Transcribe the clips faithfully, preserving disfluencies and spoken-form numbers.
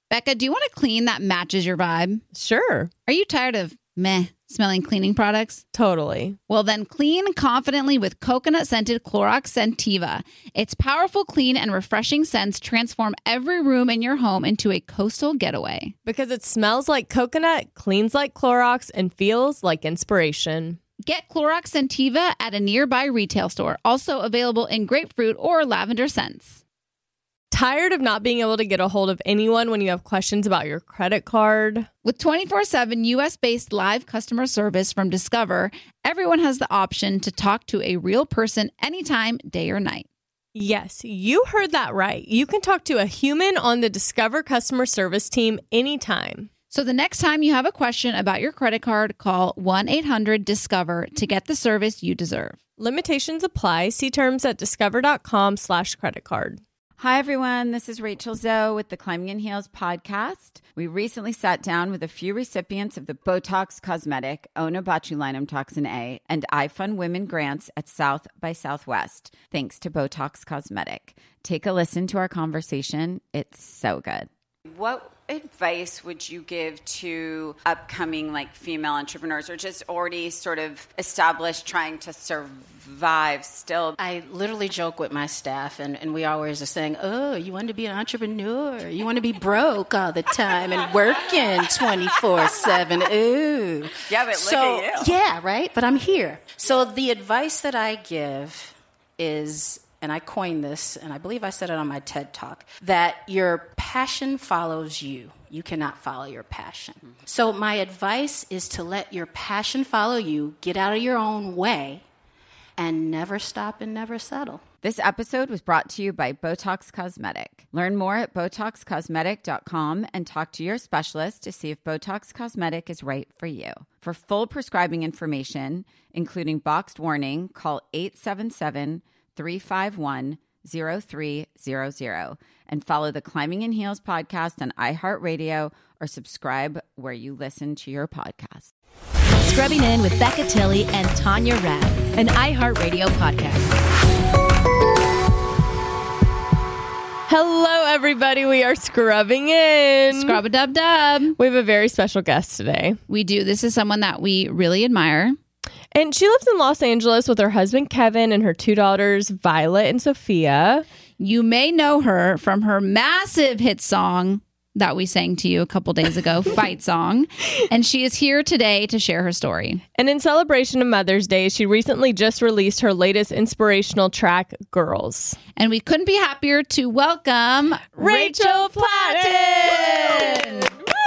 Becca, do you want a clean that matches your vibe? Sure. Are you tired of meh smelling cleaning products? Totally. Well, then clean confidently with coconut-scented Clorox Scentiva. Its powerful, clean, and refreshing scents transform every room in your home into a coastal getaway. Because it smells like coconut, cleans like Clorox, and feels like inspiration. Get Clorox Scentiva at a nearby retail store. Also available in grapefruit or lavender scents. Tired of not being able to get a hold of anyone when you have questions about your credit card? With twenty-four seven U S-based live customer service from Discover, everyone has the option to talk to a real person anytime, day or night. Yes, you heard that right. You can talk to a human on the Discover customer service team anytime. So the next time you have a question about your credit card, call one eight hundred discover to get the service you deserve. Limitations apply. See terms at discover.com slash credit card. Hi, everyone. This is Rachel Zoe with the Climbing in Heels podcast. We recently sat down with a few recipients of the Botox Cosmetic, Onabotulinum Toxin A, and iFund Women grants at South by Southwest, thanks to Botox Cosmetic. Take a listen to our conversation. It's so good. What advice would you give to upcoming like female entrepreneurs or just already sort of established trying to survive still? I literally joke with my staff and, and we always are saying, oh, you want to be an entrepreneur? You want to be broke all the time and working twenty-four seven. Ooh. Yeah, but look so, at you. Yeah, right? But I'm here. So the advice that I give is, and I coined this, and I believe I said it on my TED Talk, that your passion follows you. You cannot follow your passion. Mm-hmm. So my advice is to let your passion follow you, get out of your own way, and never stop and never settle. This episode was brought to you by Botox Cosmetic. Learn more at botox cosmetic dot com and talk to your specialist to see if Botox Cosmetic is right for you. For full prescribing information, including boxed warning, call eight seven seven, three five one, zero three zero zero and follow the Climbing in Heels podcast on iHeartRadio or subscribe where you listen to your podcast. Scrubbing In with Becca Tilley and Tanya Rabb, an iHeartRadio podcast. Hello, everybody. We are scrubbing in. Scrub-a-dub-dub. We have a very special guest today. We do. This is someone that we really admire. And she lives in Los Angeles with her husband, Kevin, and her two daughters, Violet and Sophia. You may know her from her massive hit song that we sang to you a couple days ago, Fight Song. And she is here today to share her story. And in celebration of Mother's Day, she recently just released her latest inspirational track, Girls. And we couldn't be happier to welcome Rachel Platten!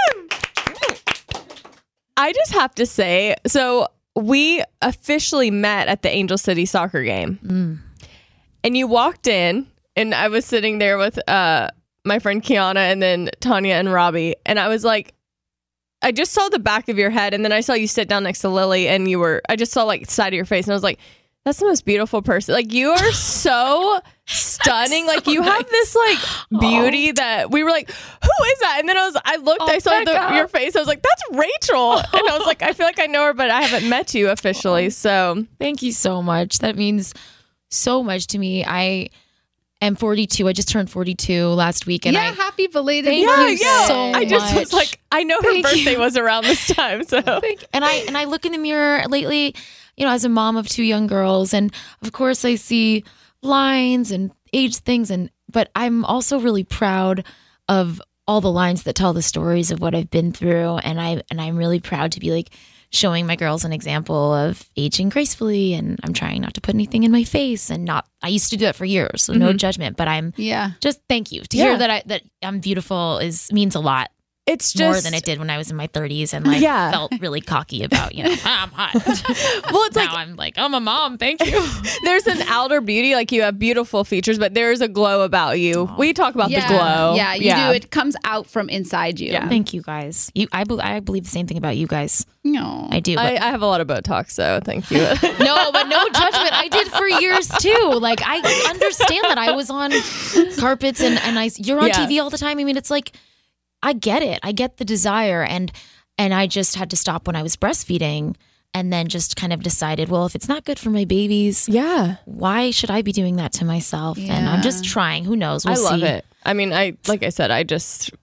I just have to say, so we officially met at the Angel City soccer game. Mm. And you walked in, and I was sitting there with uh, my friend Kiana and then Tanya and Robbie. And I was like, I just saw the back of your head. And then I saw you sit down next to Lily, and you were, I just saw like the side of your face. And I was like, that's the most beautiful person. Like, you are so stunning. So like, you nice. have this like beauty oh. that we were like, who is that? And then I was, I looked, oh, I saw the, your face. I was like, that's Rachel. Oh. And I was like, I feel like I know her, but I haven't met you officially. So thank you so much. That means so much to me. I am forty-two. I just turned forty-two last week. And yeah, I, happy belated thank birthday. you yeah, so I just much. was like, I know her thank birthday you. was around this time. So thank and I and I look in the mirror lately, you know, as a mom of two young girls, and of course I see lines and age things, and but I'm also really proud of all the lines that tell the stories of what I've been through, and I and I'm really proud to be like showing my girls an example of aging gracefully, and I'm trying not to put anything in my face, and not I used to do that for years, so mm-hmm. no judgment, but I'm yeah just thank you to yeah. hear that I that I'm beautiful is means a lot. It's more just than it did when I was in my thirties and like yeah. felt really cocky about, you know, I'm hot. Well, it's now like I'm like, I'm a mom. Thank you. There's an outer beauty, like you have beautiful features, but there's a glow about you. Aww. We talk about yeah. the glow. Yeah, you yeah. do. It comes out from inside you. Yeah. Thank you guys. You, I, be, I believe the same thing about you guys. No, I do. I, I have a lot of Botox, so thank you. No, but no judgment. I did for years too. Like I understand that I was on carpets and and I you're on yeah. T V all the time. I mean, it's like. I get it. I get the desire. And and I just had to stop when I was breastfeeding and then just kind of decided, well, if it's not good for my babies, yeah, why should I be doing that to myself? Yeah. And I'm just trying. Who knows? We'll I love see. it. I mean, I like I said, I just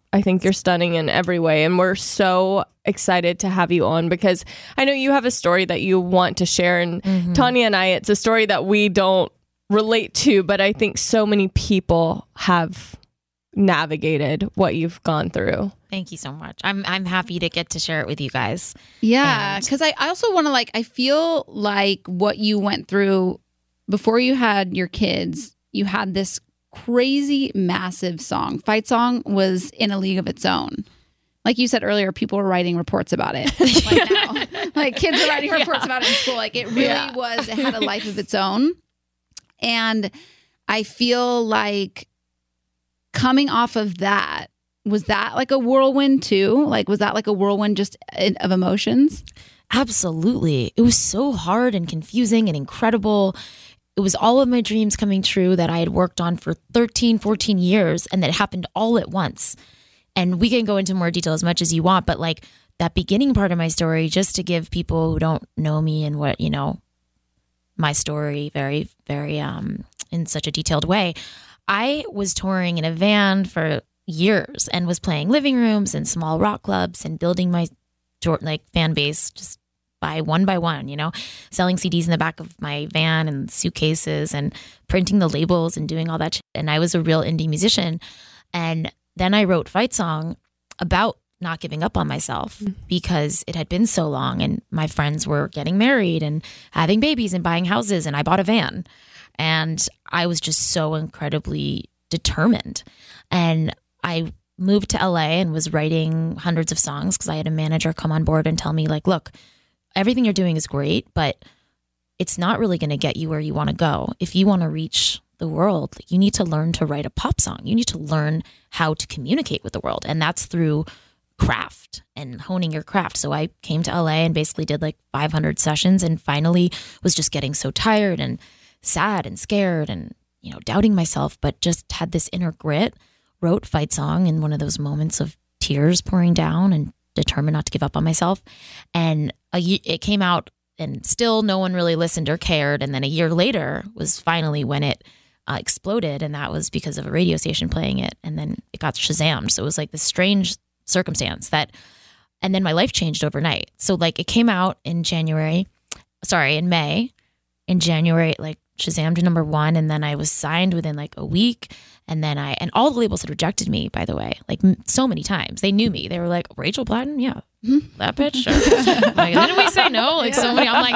I think you're stunning in every way. And we're so excited to have you on because I know you have a story that you want to share. And mm-hmm. Tanya and I, it's a story that we don't relate to, but I think so many people have navigated what you've gone through. Thank you so much. I'm I'm happy to get to share it with you guys. Yeah, because I, I also want to like, I feel like what you went through before you had your kids, you had this crazy, massive song. Fight Song was in a league of its own. Like you said earlier, people were writing reports about it. Like now, like kids are writing reports yeah. about it in school. Like it really yeah. was, it had a life of its own. And I feel like coming off of that, was that like a whirlwind too? Like, was that like a whirlwind just of emotions? Absolutely. It was so hard and confusing and incredible. It was all of my dreams coming true that I had worked on for thirteen, fourteen years, and that happened all at once. And we can go into more detail as much as you want, but like that beginning part of my story, just to give people who don't know me and what, you know, my story very, very, um, in such a detailed way. I was touring in a van for years and was playing living rooms and small rock clubs and building my like fan base just by one by one, you know, selling C Ds in the back of my van and suitcases and printing the labels and doing all that shit. And I was a real indie musician. And then I wrote Fight Song about not giving up on myself mm-hmm. because it had been so long and my friends were getting married and having babies and buying houses, and I bought a van. And I was just so incredibly determined. And I moved to L A and was writing hundreds of songs because I had a manager come on board and tell me, like, look, everything you're doing is great, but it's not really going to get you where you want to go. If you want to reach the world, you need to learn to write a pop song. You need to learn how to communicate with the world. And that's through craft and honing your craft. So I came to L A and basically did like five hundred sessions and finally was just getting so tired and sad and scared and, you know, doubting myself, but just had this inner grit, wrote Fight Song in one of those moments of tears pouring down and determined not to give up on myself. And a, it came out and still no one really listened or cared. And then a year later was finally when it uh, exploded. And that was because of a radio station playing it. And then it got Shazammed. So it was like this strange circumstance that, and then my life changed overnight. So like it came out in January, sorry, in May. In January, like Shazam to number one, and then I was signed within like a week, and then I and all the labels had rejected me, by the way, like m- so many times. They knew me. They were like, Rachel Platten, yeah, mm-hmm. that bitch. Sure. Like, didn't we say no? Like yeah. so many. I'm like,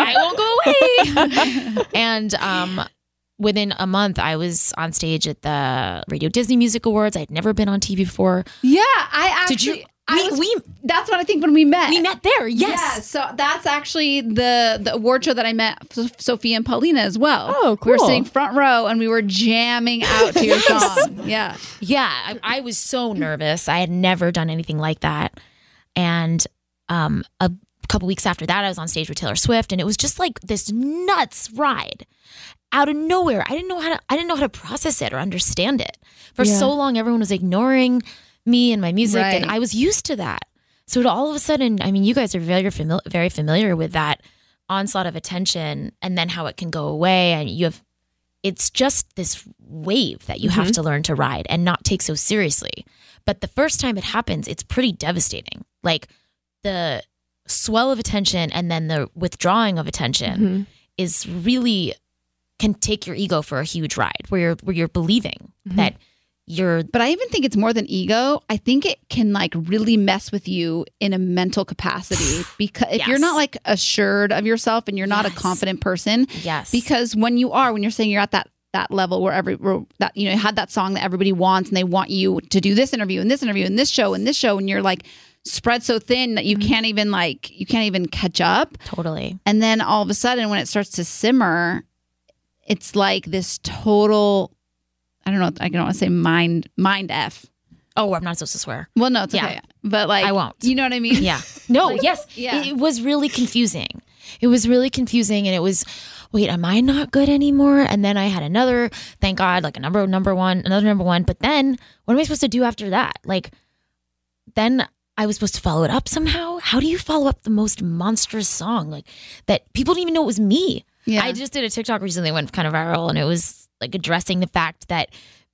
I won't go away. And um, within a month, I was on stage at the Radio Disney Music Awards. I'd never been on T V before. Yeah, I actually. Did you? I was, we that's what I think when we met. We met there, yes. Yeah, so that's actually the the award show that I met Sophia and Paulina as well. Oh, cool. We were sitting front row and we were jamming out to your song. Yeah. Yeah, I, I was so nervous. I had never done anything like that. And um, a couple weeks after that, I was on stage with Taylor Swift, and it was just like this nuts ride out of nowhere. I didn't know how to I didn't know how to process it or understand it. For yeah. so long, everyone was ignoring me and my music, right. and I was used to that. So to all of a sudden, I mean, you guys are very familiar, very familiar with that onslaught of attention, and then how it can go away, and you have, it's just this wave that you mm-hmm. have to learn to ride and not take so seriously. But the first time it happens, it's pretty devastating. Like the swell of attention and then the withdrawing of attention mm-hmm. is really can take your ego for a huge ride, where you're where you're believing mm-hmm. that. You're, but I even think it's more than ego. I think it can like really mess with you in a mental capacity, because if yes. you're not like assured of yourself and you're not yes. a confident person, yes, because when you are, when you're saying you're at that that level where every where that you know had that song that everybody wants and they want you to do this interview and this interview and this show and this show, and you're like spread so thin that you mm-hmm. can't even like you can't even catch up. Totally. And then all of a sudden, when it starts to simmer, it's like this total. I don't know. I don't want to say mind, mind F. Oh, I'm not supposed to swear. Well, no, it's yeah. okay. But like, I won't. You know what I mean? Yeah. No, like, yes. Yeah. It was really confusing. It was really confusing. And it was, wait, am I not good anymore? And then I had another, thank God, like a number, number one, another number one. But then what am I supposed to do after that? Like, then I was supposed to follow it up somehow. How do you follow up the most monstrous song? Like that people didn't even know it was me. Yeah. I just did a TikTok recently that went kind of viral, and it was like addressing the fact that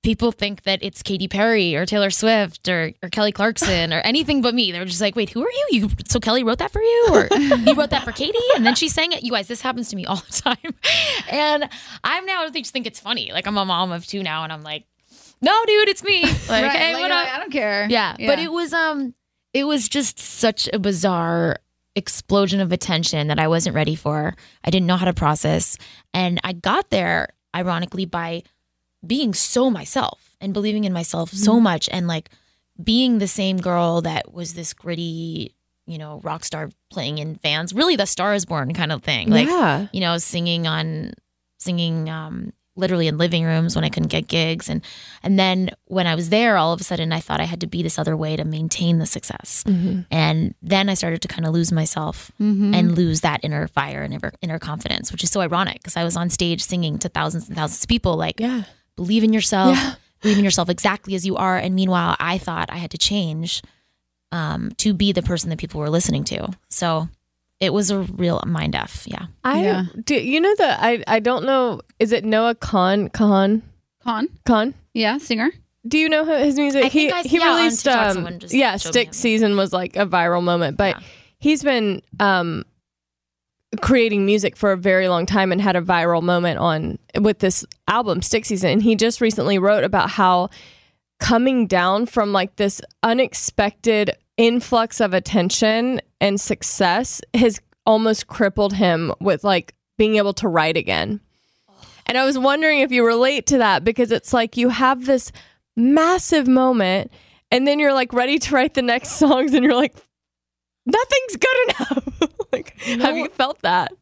people think that it's Katy Perry or Taylor Swift or, or Kelly Clarkson or anything but me. They're just like, wait, who are you? You so Kelly wrote that for you, or you wrote that for Katy, and then she sang it. You guys, this happens to me all the time, and I'm now I just think it's funny. Like I'm a mom of two now, and I'm like, no, dude, it's me. Like, Right, hey, like, what you're up? like, I don't care. Yeah, but it was um, it was just such a bizarre explosion of attention that I wasn't ready for. I didn't know how to process, and I got there ironically by being so myself and believing in myself so much, and like being the same girl that was this gritty, you know, rock star playing in Vans, really the Star is Born kind of thing. Like, Yeah. you know, singing on, singing um, literally in living rooms when I couldn't get gigs. And, and then when I was there, all of a sudden I thought I had to be this other way to maintain the success. And then I started to kind of lose myself and lose that inner fire and inner, inner confidence, which is so ironic because I was on stage singing to thousands and thousands of people like, Yeah. believe in yourself, Yeah. believe in yourself exactly as you are. And meanwhile, I thought I had to change um, to be the person that people were listening to. So it was a real mind F. Yeah. I Yeah. do. You know that I I don't know. Is it Noah Khan? Khan? Con. Khan? Yeah, singer. Do you know his music? I think he I- he yeah, on released TikTok um someone just yeah, showed me Stick him. Season was like a viral moment, but Yeah. he's been um creating music for a very long time and had a viral moment on with this album Stick Season, and he just recently wrote about how coming down from like this unexpected influx of attention and success has almost crippled him with like being able to write again. And I was wondering if you relate to that, because it's like you have this massive moment and then you're like ready to write the next songs and you're like, nothing's good enough. Like, have you felt that?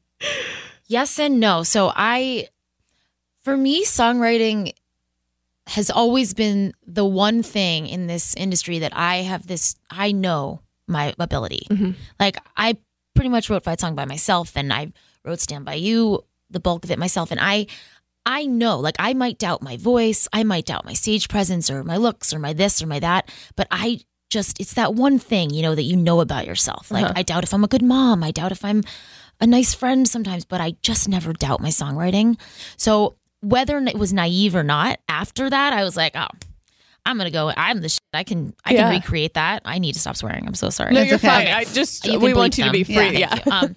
Yes and no. So I, for me, songwriting has always been the one thing in this industry that I have this, I know my ability. Like I pretty much wrote Fight Song by myself, and I wrote Stand By You, the bulk of it myself. And I, I know, like I might doubt my voice, I might doubt my stage presence or my looks or my this or my that, but I just, it's that one thing, you know, that you know about yourself. Like I doubt if I'm a good mom, I doubt if I'm a nice friend sometimes, but I just never doubt my songwriting. So whether it was naive or not, after that, I was like, oh, I'm going to go. I'm the shit. I can, I Yeah. can recreate that. I need to stop swearing. I'm so sorry. No, you're okay. fine. I just, You can we want bleep you to them. be free. Yeah, Yeah. thank you. Um,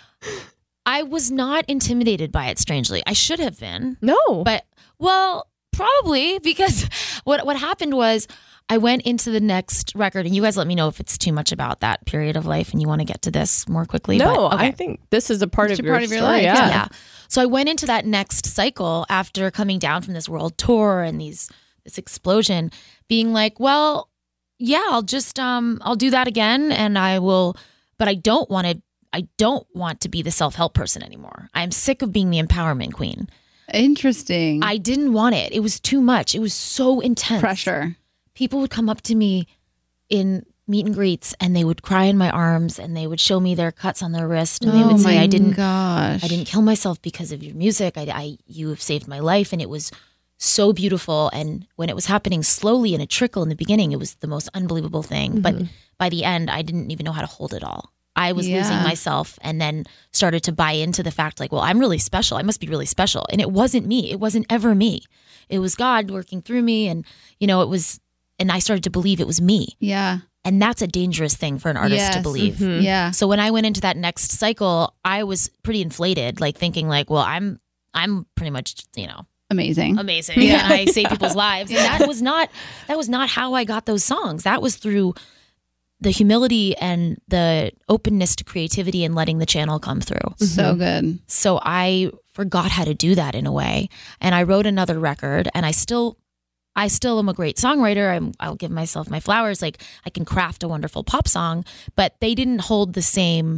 I was not intimidated by it, strangely. I should have been. No. But, well, probably because what what happened was I went into the next record, and you guys let me know if it's too much about that period of life and you want to get to this more quickly. no, but, okay. I think this is a part It's of a your part of your story. life, Yeah. yeah. So I went into that next cycle after coming down from this world tour and these this explosion, being like, well, yeah, I'll just um I'll do that again, and I will, but I don't want to I don't want to be the self-help person anymore. I'm sick of being the empowerment queen. Interesting. I didn't want it. It was too much. It was so intense. Pressure. People would come up to me in meet and greets, and they would cry in my arms, and they would show me their cuts on their wrist, and they oh would say, my "I didn't, gosh. I didn't kill myself because of your music. I, I, you have saved my life," and it was so beautiful. And when it was happening slowly in a trickle in the beginning, it was the most unbelievable thing. But by the end, I didn't even know how to hold it all. I was Yeah. losing myself, and then started to buy into the fact, like, well, I'm really special. I must be really special. And it wasn't me. It wasn't ever me. It was God working through me. And, you know, it was, and I started to believe it was me. Yeah. And that's a dangerous thing for an artist Yes. to believe. Yeah. So when I went into that next cycle, I was pretty inflated, like thinking like, well, I'm, I'm pretty much, you know, Amazing. amazing. And I save people's lives. And that was not, that was not how I got those songs. That was through the humility and the openness to creativity and letting the channel come through. So good. So I forgot how to do that in a way. And I wrote another record, and I still, I still am a great songwriter. I'm, I'll give myself my flowers. Like I can craft a wonderful pop song, but they didn't hold the same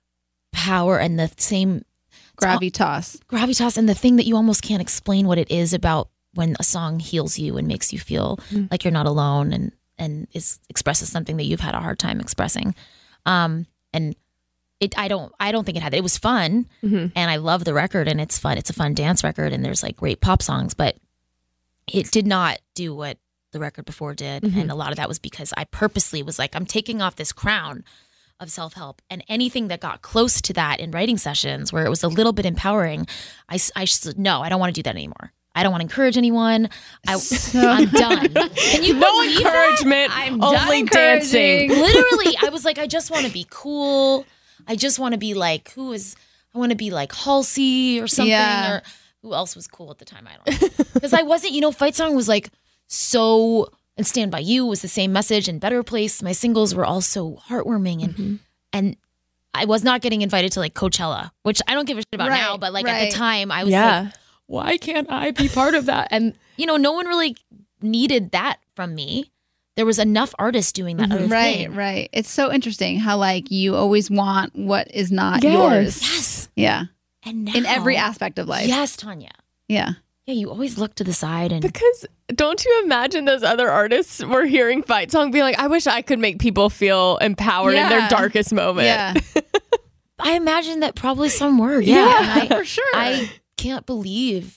power and the same Gravitas. gravitas and the thing that you almost can't explain what it is about when a song heals you and makes you feel like you're not alone, and and is expresses something that you've had a hard time expressing. Um, and it, I don't, I don't think it had that. It was fun, and I love the record, and it's fun. It's a fun dance record, and there's like great pop songs, but it did not do what the record before did. And a lot of that was because I purposely was like, I'm taking off this crown of self-help, and anything that got close to that in writing sessions where it was a little bit empowering, I, I said, no, I don't want to do that anymore. I don't want to encourage anyone. I, I'm done. Can you No believe encouragement, that? I'm only done dancing. encouraging. Literally, I was like, I just want to be cool. I just want to be like, who is, I want to be like Halsey or something. Yeah. Or who else was cool at the time? I don't know. Because I wasn't, you know, Fight Song was like so, and Stand By You was the same message, and Better Place. My singles were all so heartwarming. And, Mm-hmm. and I was not getting invited to like Coachella, which I don't give a shit about Right, now. But like at right. the time, I was Yeah. like, why can't I be part of that? And, you know, no one really needed that from me. There was enough artists doing that other Right, thing. right. It's so interesting how like you always want what is not Yes. yours. Yes. Yeah. And now, In every aspect of life. Yes, Tanya. Yeah. Yeah, you always look to the side and Because don't you imagine those other artists were hearing Fight Song being like, I wish I could make people feel empowered in their Yeah. darkest moment. Yeah. I imagine that probably some were. Yeah, Yeah, and I, for sure. I can't believe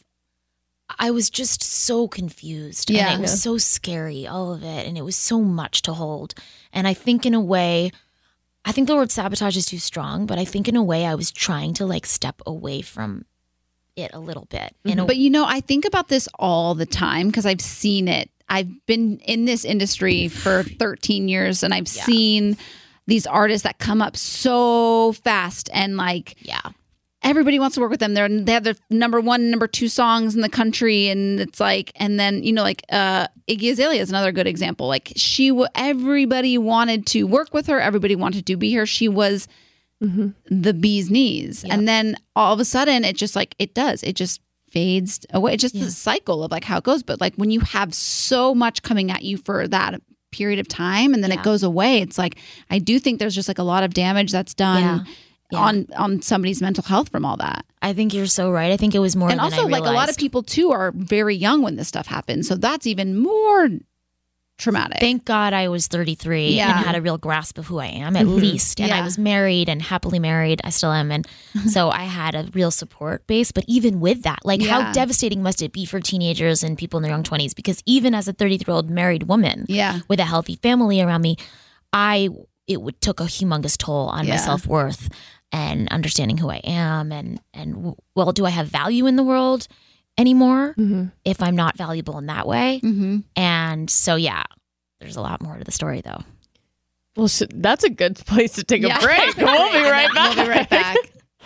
I was just so confused. Yeah. And it was so scary, all of it. And it was so much to hold. And I think in a way, I think the word sabotage is too strong, but I think in a way I was trying to like step away from it a little bit. In a, But you know, I think about this all the time because I've seen it. I've been in this industry for thirteen years and I've Yeah. seen these artists that come up so fast and like yeah. everybody wants to work with them. They're they have their number one, number two songs in the country, and it's like, and then you know, like uh, Iggy Azalea is another good example. Like she, w- everybody wanted to work with her. Everybody wanted to be here. She was the bee's knees, Yep. and then all of a sudden, it just like it does. It just fades away. It's just Yeah. the cycle of like how it goes. But like when you have so much coming at you for that period of time, and then Yeah. it goes away, it's like I do think there's just like a lot of damage that's done. Yeah. Yeah. On on somebody's mental health from all that. I think you're so right. I think it was more And than also I like a lot of realized. people too are very young when this stuff happens. So that's even more traumatic. Thank God I was thirty-three Yeah. and had a real grasp of who I am, at least. And Yeah. I was married and happily married. I still am. And so I had a real support base. But even with that, like Yeah. how devastating must it be for teenagers and people in their young twenties? Because even as a thirty-three-year-old married woman yeah. with a healthy family around me, I it would took a humongous toll on my Yeah. self-worth and understanding who I am. And, and well, do I have value in the world anymore if I'm not valuable in that way? Mm-hmm. And so, yeah, there's a lot more to the story, though. Well, sh- that's a good place to take Yeah. a break. We'll be right back. We'll be right back.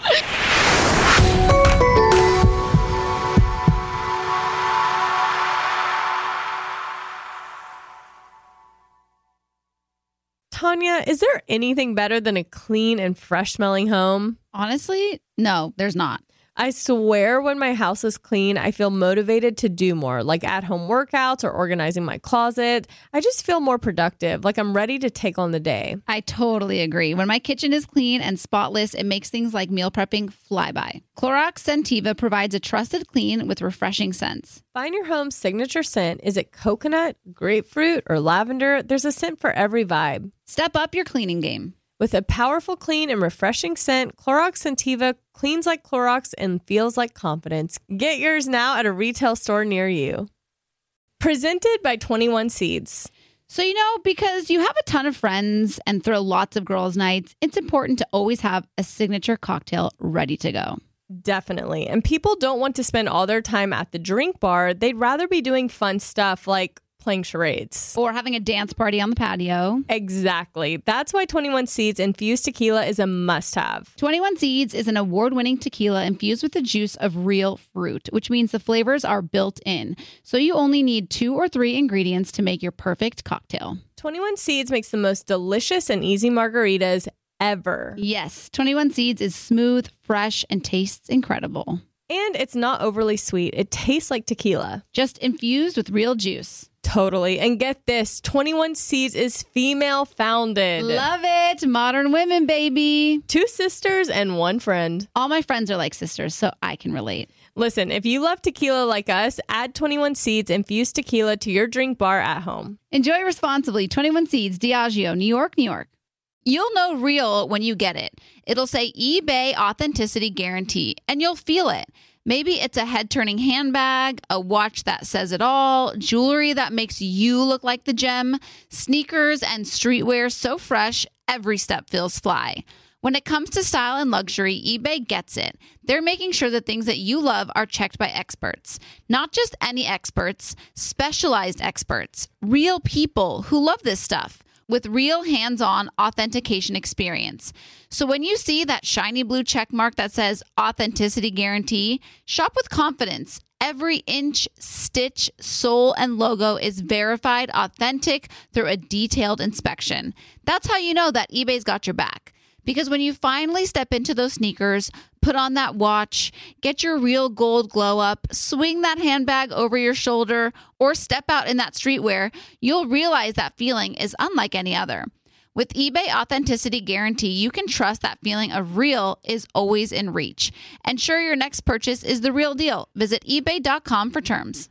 Tanya, is there anything better than a clean and fresh smelling home? Honestly, no, there's not. I swear when my house is clean, I feel motivated to do more, like at-home workouts or organizing my closet. I just feel more productive, like I'm ready to take on the day. I totally agree. When my kitchen is clean and spotless, it makes things like meal prepping fly by. Clorox Scentiva provides a trusted clean with refreshing scents. Find your home's signature scent. Is it coconut, grapefruit, or lavender? There's a scent for every vibe. Step up your cleaning game. With a powerful, clean, and refreshing scent, Clorox Scentiva cleans like Clorox and feels like confidence. Get yours now at a retail store near you. Presented by twenty-one Seeds. So, you know, because you have a ton of friends and throw lots of girls' nights, it's important to always have a signature cocktail ready to go. Definitely. And people don't want to spend all their time at the drink bar. They'd rather be doing fun stuff like playing charades. Or having a dance party on the patio. Exactly. That's why twenty-one Seeds infused tequila is a must-have. twenty-one Seeds is an award-winning tequila infused with the juice of real fruit, which means the flavors are built in. So you only need two or three ingredients to make your perfect cocktail. twenty-one Seeds makes the most delicious and easy margaritas ever. Yes, twenty-one Seeds is smooth, fresh, and tastes incredible. And it's not overly sweet. It tastes like tequila. Just infused with real juice. Totally. And get this, twenty-one Seeds is female founded. Love it. Modern women, baby. Two sisters and one friend. All my friends are like sisters, so I can relate. Listen, if you love tequila like us, add twenty-one Seeds infused tequila to your drink bar at home. Enjoy responsibly. twenty-one Seeds, Diageo, New York, New York. You'll know real when you get it. It'll say eBay Authenticity Guarantee, and you'll feel it. Maybe it's a head-turning handbag, a watch that says it all, jewelry that makes you look like the gem, sneakers and streetwear so fresh, every step feels fly. When it comes to style and luxury, eBay gets it. They're making sure the things that you love are checked by experts. Not just any experts, specialized experts, real people who love this stuff with real hands-on authentication experience. So when you see that shiny blue check mark that says authenticity guarantee, shop with confidence. Every inch, stitch, sole, and logo is verified authentic through a detailed inspection. That's how you know that eBay's got your back. Because when you finally step into those sneakers, put on that watch, get your real gold glow up, swing that handbag over your shoulder, or step out in that streetwear, you'll realize that feeling is unlike any other. With eBay Authenticity Guarantee, you can trust that feeling of real is always in reach. Ensure your next purchase is the real deal. Visit ebay dot com for terms.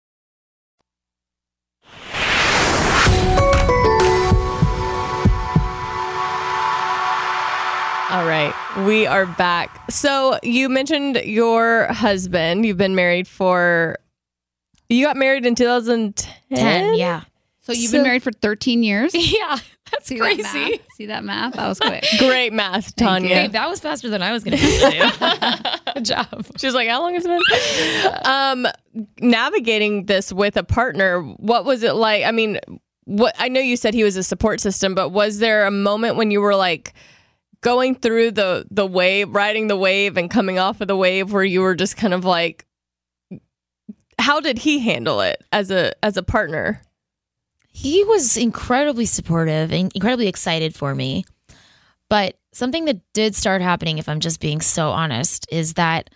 All right, we are back. So you mentioned your husband. You've been married for, you got married in two thousand ten? ten, yeah. So you've So- been married for thirteen years? Yeah, that's See crazy. That math? See that math? That was quick. Great math, Tanya. Babe, that was faster than I was going to do. Good job. She's like, how long has it been? um, navigating this with a partner, what was it like? I mean, what I know you said he was a support system, but was there a moment when you were like going through the the wave, riding the wave and coming off of the wave where you were just kind of like, how did he handle it as a as a partner? He was incredibly supportive and incredibly excited for me. But something that did start happening, if I'm just being so honest, is that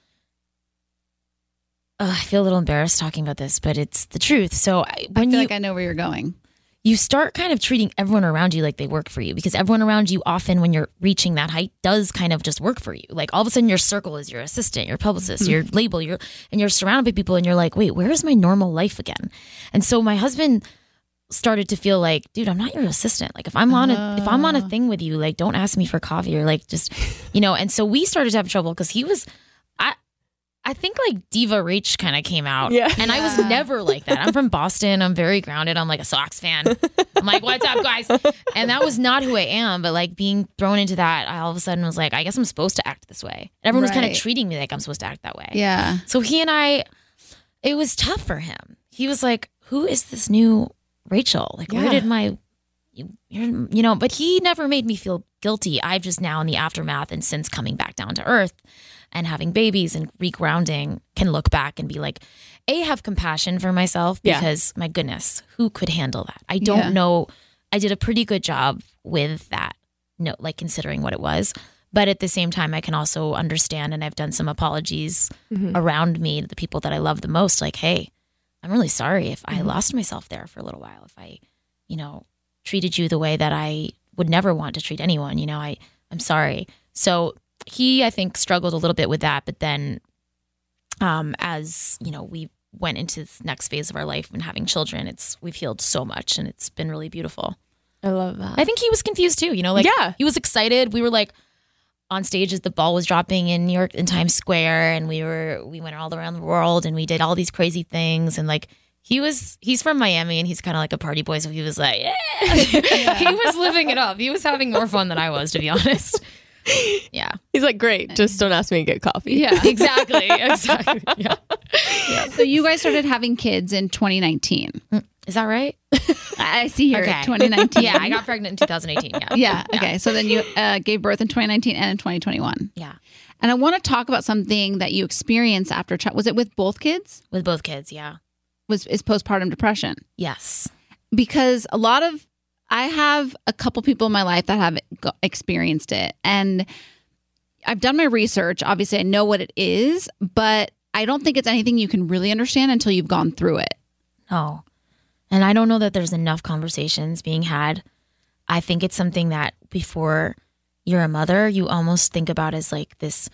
uh, I feel a little embarrassed talking about this, but it's the truth. So I- I when feel you like I know where you're going. you start kind of treating everyone around you like they work for you, because everyone around you often, when you're reaching that height, does kind of just work for you. Like all of a sudden your circle is your assistant, your publicist, your label, your and you're surrounded by people and you're like, wait, where is my normal life again? And so my husband started to feel like, dude, I'm not your assistant. Like if I'm on a if I'm on a thing with you, like don't ask me for coffee or like just, you know. And so we started to have trouble because he was, I I think like Diva Rach kind of came out. Yeah. And I was never like that. I'm from Boston. I'm very grounded. I'm like a Sox fan. I'm like, what's up, guys? And that was not who I am. But like being thrown into that, I all of a sudden was like, I guess I'm supposed to act this way. And everyone was kind Right. of treating me like I'm supposed to act that way. Yeah. So he and I, it was tough for him. He was like, who is this new Rachel? Like, where Yeah. did my, you, you're, you know, but he never made me feel guilty. I've just now in the aftermath and since coming back down to earth and having babies and regrounding can look back and be like, A, have compassion for myself Yeah. because my goodness, who could handle that? I don't Yeah. know. I did a pretty good job with that, no, like considering what it was. But at the same time, I can also understand, and I've done some apologies around me to the people that I love the most. Like, hey, I'm really sorry if I lost myself there for a little while. If I, you know, treated you the way that I would never want to treat anyone, you know, I, I'm sorry. So he, I think, struggled a little bit with that. But then um, as, you know, we went into this next phase of our life and having children, it's, we've healed so much and it's been really beautiful. I love that. I think he was confused too, you know, like Yeah. he was excited. We were like on stage as the ball was dropping in New York in Times Square, and we were, we went all around the world and we did all these crazy things. And like, he was, he's from Miami and he's kind of like a party boy. So he was like, yeah, he was living it up. He was having more fun than I was, to be honest. Yeah, He's like, great, just don't ask me to get coffee. Yeah. exactly. Exactly. Yeah. So you guys started having kids in twenty nineteen. Is that right? I see here, Okay. twenty nineteen. Yeah. I got pregnant in two thousand eighteen. Yeah. Yeah. Okay. So then you uh, gave birth in twenty nineteen and in twenty twenty-one. Yeah. And I want to talk about something that you experienced after child. Was it with both kids? With both kids. Yeah. Was is postpartum depression? Yes. Because a lot of I have a couple people in my life that have go- experienced it, and I've done my research. Obviously, I know what it is, but I don't think it's anything you can really understand until you've gone through it. No. And I don't know that there's enough conversations being had. I think it's something that before you're a mother, you almost think about as like this,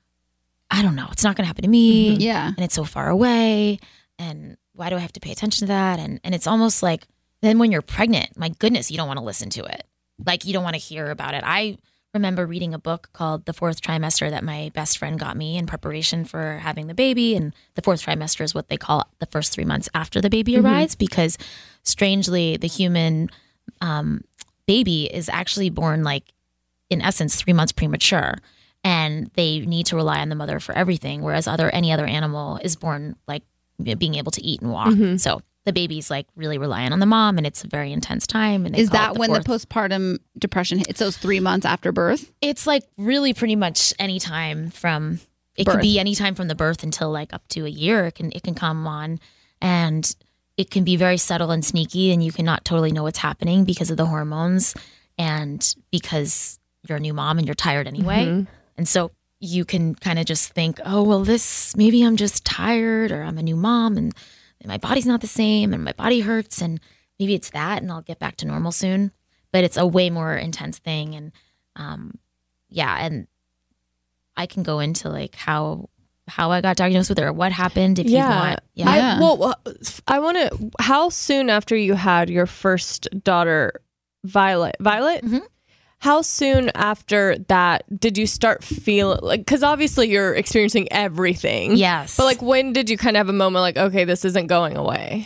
I don't know, it's not going to happen to me. Yeah. And it's so far away. And why do I have to pay attention to that? And and it's almost like then when you're pregnant, my goodness, you don't want to listen to it. Like you don't want to hear about it. I remember reading a book called The Fourth Trimester that my best friend got me in preparation for having the baby. And the fourth trimester is what they call the first three months after the baby arrives, because strangely, the human um, baby is actually born like in essence, three months premature. And they need to rely on the mother for everything, whereas other any other animal is born like being able to eat and walk. Mm-hmm. So the baby's like really relying on the mom, and it's a very intense time. And is that the when fourth. the postpartum depression hits? Those three months after birth? It's like really pretty much any time from it birth. Could be any time from the birth until like up to a year. It can it can come on, and it can be very subtle and sneaky, and you cannot totally know what's happening because of the hormones and because you're a new mom and you're tired anyway. Mm-hmm. And so you can kind of just think, oh, well, this, maybe I'm just tired, or I'm a new mom and my body's not the same and my body hurts, and maybe it's that and I'll get back to normal soon. But it's a way more intense thing. And um, yeah, and I can go into like how how I got diagnosed with it or what happened if yeah. you want. Yeah. I, well, I want to, how soon after you had your first daughter, Violet, Violet? Mm-hmm. How soon after that did you start feeling like, because obviously you're experiencing everything. Yes. But like, when did you kind of have a moment like, okay, this isn't going away?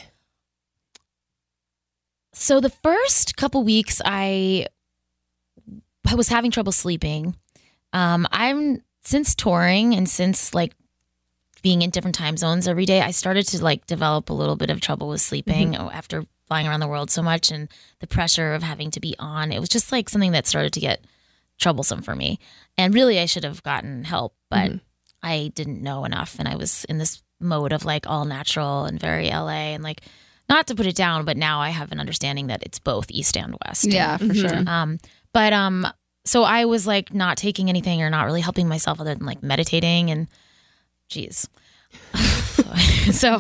So the first couple weeks I, I was having trouble sleeping. Um, I'm since touring and since like being in different time zones every day, I started to like develop a little bit of trouble with sleeping mm-hmm. after flying around the world so much and the pressure of having to be on. It was just like something that started to get troublesome for me. And really I should have gotten help, but mm-hmm. I didn't know enough. And I was in this mode of like all natural and very L A, and like, not to put it down, but now I have an understanding that it's both East and West. Yeah, and, for sure. Um, but um, so I was like not taking anything or not really helping myself other than like meditating and geez. So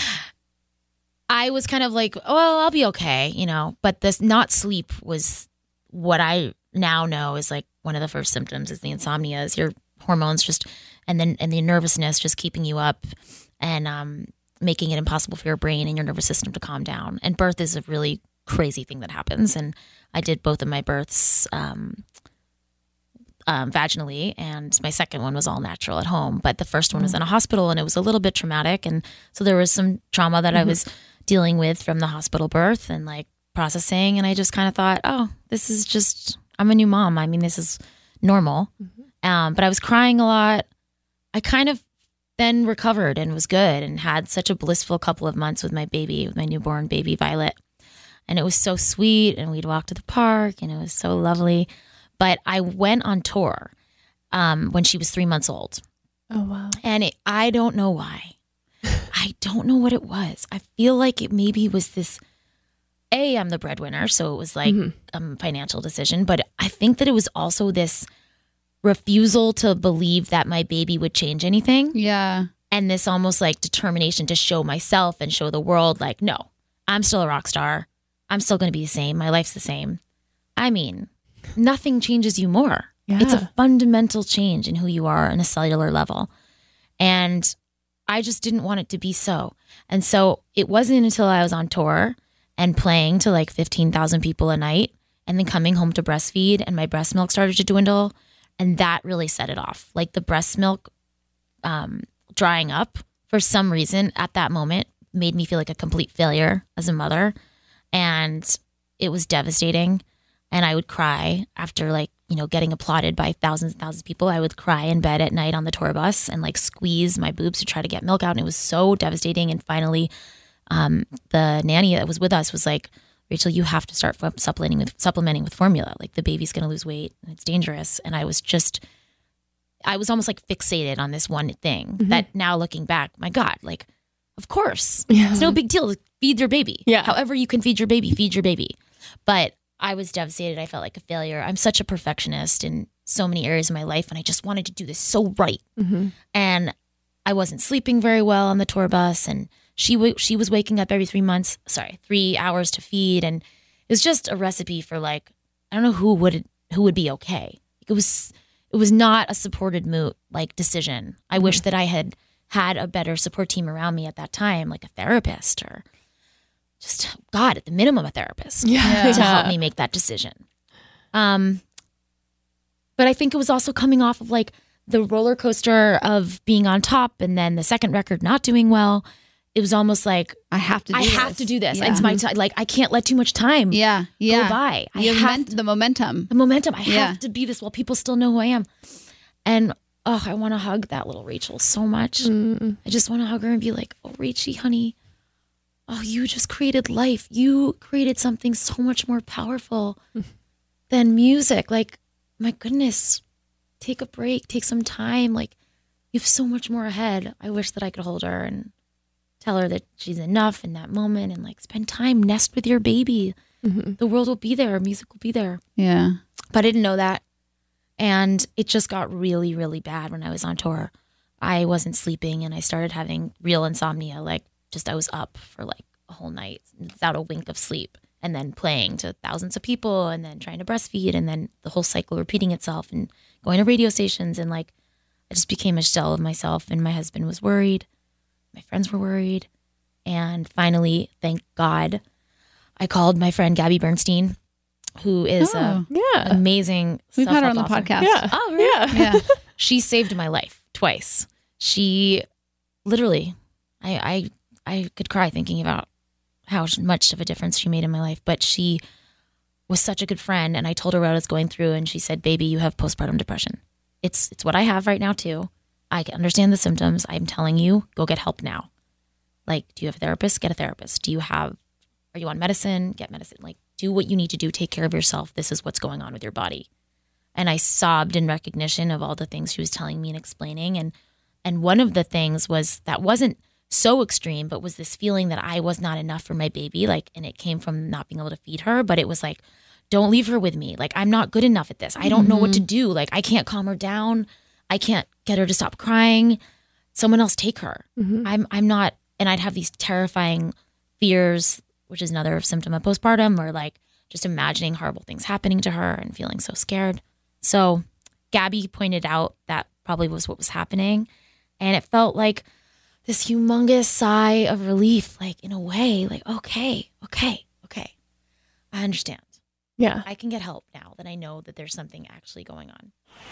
I was kind of like, oh, I'll be okay, you know, but this not sleep was what I now know is like one of the first symptoms is the insomnia, is your hormones just, and then, and the nervousness just keeping you up and um, making it impossible for your brain and your nervous system to calm down. And birth is a really crazy thing that happens. And I did both of my births um, um, vaginally, and my second one was all natural at home. But the first one was in a hospital, and it was a little bit traumatic. And so there was some trauma that mm-hmm. I was dealing with from the hospital birth and like processing. And I just kind of thought, oh, this is just, I'm a new mom. I mean, this is normal. Mm-hmm. Um, but I was crying a lot. I kind of then recovered and was good and had such a blissful couple of months with my baby, with my newborn baby, Violet. And it was so sweet. And we'd walk to the park and it was so lovely. But I went on tour um, when she was three months old. Oh, wow. And it, I don't know why. I don't know what it was. I feel like it maybe was this, A, I'm the breadwinner, so it was like mm-hmm. a um, financial decision. But I think that it was also this refusal to believe that my baby would change anything. Yeah. And this almost like determination to show myself and show the world like, no, I'm still a rock star. I'm still going to be the same. My life's the same. I mean, nothing changes you more. Yeah. It's a fundamental change in who you are on a cellular level. And I just didn't want it to be so. And so it wasn't until I was on tour and playing to like fifteen thousand people a night and then coming home to breastfeed and my breast milk started to dwindle. And that really set it off. Like the breast milk um, drying up for some reason at that moment made me feel like a complete failure as a mother. And it was devastating. And I would cry after like, you know, getting applauded by thousands and thousands of people. I would cry in bed at night on the tour bus and like squeeze my boobs to try to get milk out. And it was so devastating. And finally, um, the nanny that was with us was like, Rachel, you have to start supplementing with supplementing with formula. Like the baby's going to lose weight and it's dangerous. And I was just, I was almost like fixated on this one thing mm-hmm. that now looking back, my God, like, of course, yeah. it's no big deal to feed your baby. Yeah. However you can feed your baby, feed your baby. But I was devastated. I felt like a failure. I'm such a perfectionist in so many areas of my life, and I just wanted to do this so right. Mm-hmm. And I wasn't sleeping very well on the tour bus, and she w- she was waking up every three months, sorry, three hours to feed, and it was just a recipe for like, I don't know who would who would be okay. It was it was not a supported mo- like decision. I mm-hmm. wish that I had had a better support team around me at that time, like a therapist or just, God, at the minimum, a therapist yeah. to help me make that decision. Um, but I think it was also coming off of like the roller coaster of being on top and then the second record not doing well. it was almost like I have to do I this. have to do this. Yeah. It's my time. Like I can't let too much time yeah. Yeah. go by. I You have have men- the momentum. the momentum. I Yeah. have to be this while people still know who I am. And oh, I want to hug that little Rachel so much. Mm. I just want to hug her and be like, oh, Rachie, honey, oh, you just created life. You created something so much more powerful than music. Like, my goodness, take a break, take some time. Like, you have so much more ahead. I wish that I could hold her and tell her that she's enough in that moment and like spend time, nest with your baby. Mm-hmm. The world will be there. Music will be there. Yeah. But I didn't know that. And it just got really, really bad when I was on tour. I wasn't sleeping and I started having real insomnia. Like just I was up for like a whole night without a wink of sleep and then playing to thousands of people and then trying to breastfeed and then the whole cycle repeating itself and going to radio stations. And like I just became a shell of myself and my husband was worried. My friends were worried. And finally, thank God, I called my friend Gabby Bernstein, who is Oh, a Yeah. amazing. We've had her on the self-help author. podcast. Yeah. Oh, really? Yeah. Yeah. She saved my life twice. She literally, I, I, I could cry thinking about how much of a difference she made in my life. But she was such a good friend, and I told her what I was going through, and she said, "Baby, you have postpartum depression. It's it's what I have right now too. I can understand the symptoms. I'm telling you, go get help now. Like, do you have a therapist? Get a therapist. Do you have? Are you on medicine? Get medicine. Like, do what you need to do. Take care of yourself. This is what's going on with your body." And I sobbed in recognition of all the things she was telling me and explaining. And and one of the things was that wasn't so extreme, but was this feeling that I was not enough for my baby. Like, and it came from not being able to feed her. But it was like, don't leave her with me. Like, I'm not good enough at this. I don't know what to do. Like, I can't calm her down. I can't get her to stop crying. Someone else take her. I'm I'm not. And I'd have these terrifying fears, which is another symptom of postpartum, or like just imagining horrible things happening to her and feeling so scared. So Gabby pointed out that probably was what was happening. And it felt like this humongous sigh of relief, like in a way, like, okay, okay, okay. I understand. Yeah. I can get help now that I know that there's something actually going on.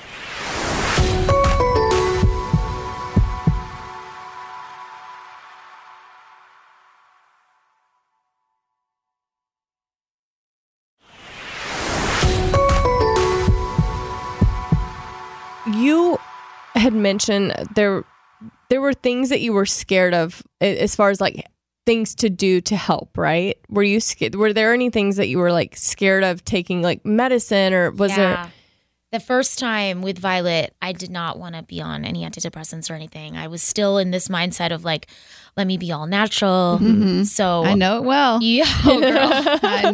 You had mentioned there there were things that you were scared of a- as far as like things to do to help, right? Were you scared? Were there any things that you were like scared of taking, like medicine, or was there? The first time with Violet, I did not want to be on any antidepressants or anything. I was still in this mindset of like, let me be all natural. Mhm. So I know it well. Yeah, oh, girl. I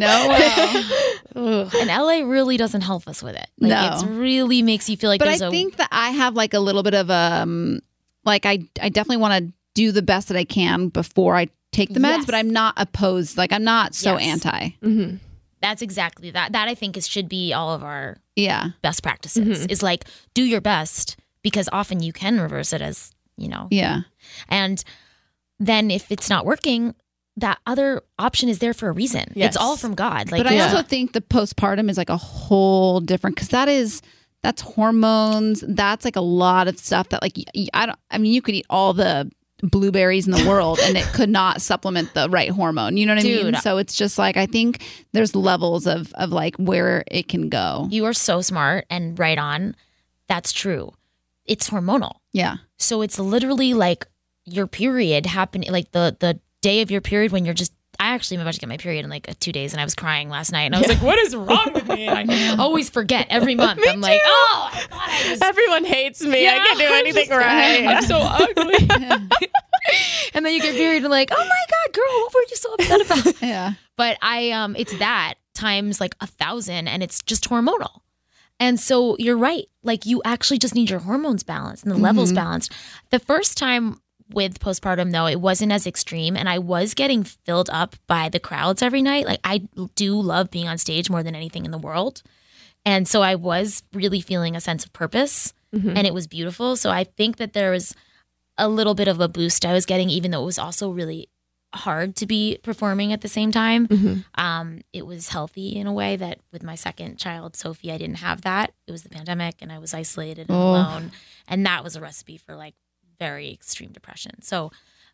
know well. Ugh. And L A really doesn't help us with it. Like, No. it really makes you feel like But there's I a think that I have like a little bit of um like I I definitely want to do the best that I can before I take the meds, Yes. but I'm not opposed. Like I'm not so Yes. anti. Mhm. that's exactly that. That I think is should be all of our Yeah. best practices. Is like do your best, because often you can reverse it, as you know. Yeah. And then if it's not working, that other option is there for a reason. Yes. It's all from God. Like, But I Yeah. also think the postpartum is like a whole different, because that is that's hormones. That's like a lot of stuff that like y- I don't. I mean, you could eat all the blueberries in the world and it could not supplement the right hormone. You know what I mean? Dude. So it's just like I think there's levels of of like where it can go. you are so smart and right on. That's true. It's hormonal. Yeah. So it's literally like your period happening, like the the day of your period when you're just. I actually am about to get my period in like uh, two days, and I was crying last night, and I was like, "What is wrong with me?" And I always forget every month. I'm like, "Oh, I thought I was." Everyone hates me. I Yeah, can't do I'm anything just- right. I'm so ugly. And then you get period, and like, "Oh my god, girl, what were you so upset about?" Yeah. But I, um, it's that times like a thousand, and it's just hormonal. And so you're right. Like you actually just need your hormones balanced and the levels Mhm. balanced. The first time with postpartum, though, it wasn't as extreme, and I was getting filled up by the crowds every night. Like I do love being on stage more than anything in the world. And so I was really feeling a sense of purpose, Mhm. and it was beautiful. So I think that there was a little bit of a boost I was getting, even though it was also really hard to be performing at the same time. Mhm. Um, it was healthy in a way that with my second child, Sophie, I didn't have that. It was the pandemic and I was isolated and Oh. alone. And that was a recipe for like very extreme depression. So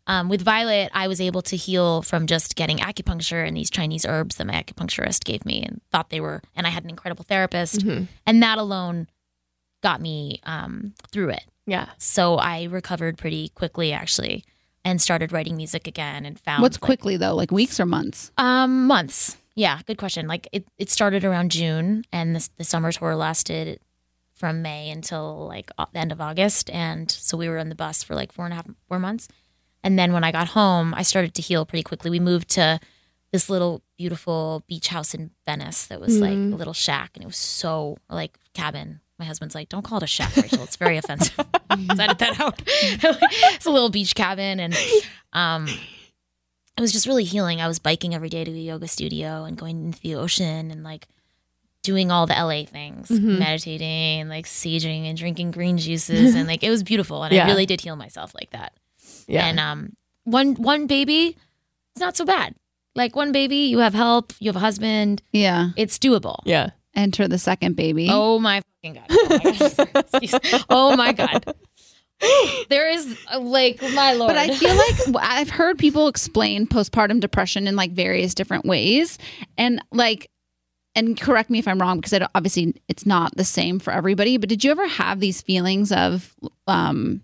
Um, with Violet, I was able to heal from just getting acupuncture and these Chinese herbs that my acupuncturist gave me and thought they were, and I had an incredible therapist. Mm-hmm. And that alone got me um, through it. Yeah. So I recovered pretty quickly, actually, and started writing music again and found. What's like, quickly, though? Like weeks or months? Um, months. Yeah, good question. Like it, it started around June, and this, the summer tour lasted from May until like the end of August. And so we were on the bus for like four and a half, four months. And then when I got home, I started to heal pretty quickly. We moved to this little beautiful beach house in Venice that was mm. like a little shack. And it was so like cabin. My husband's like, don't call it a shack, Rachel. It's very offensive. Let's edit that out. It's a little beach cabin. And um, it was just really healing. I was biking every day to a yoga studio and going into the ocean and like doing all the L A things, mm-hmm. meditating, like saging and drinking green juices. And like, it was beautiful. And yeah. I really did heal myself like that. Yeah. And um, one one baby, it's not so bad. Like one baby, you have help, you have a husband. Yeah. It's doable. Yeah. Enter the second baby. Oh my fucking God. Oh my God. Oh my God. There is uh, like, my Lord. But I feel like I've heard people explain postpartum depression in like various different ways. And like, and correct me if I'm wrong, because I don't, obviously it's not the same for everybody, but did you ever have these feelings of, um,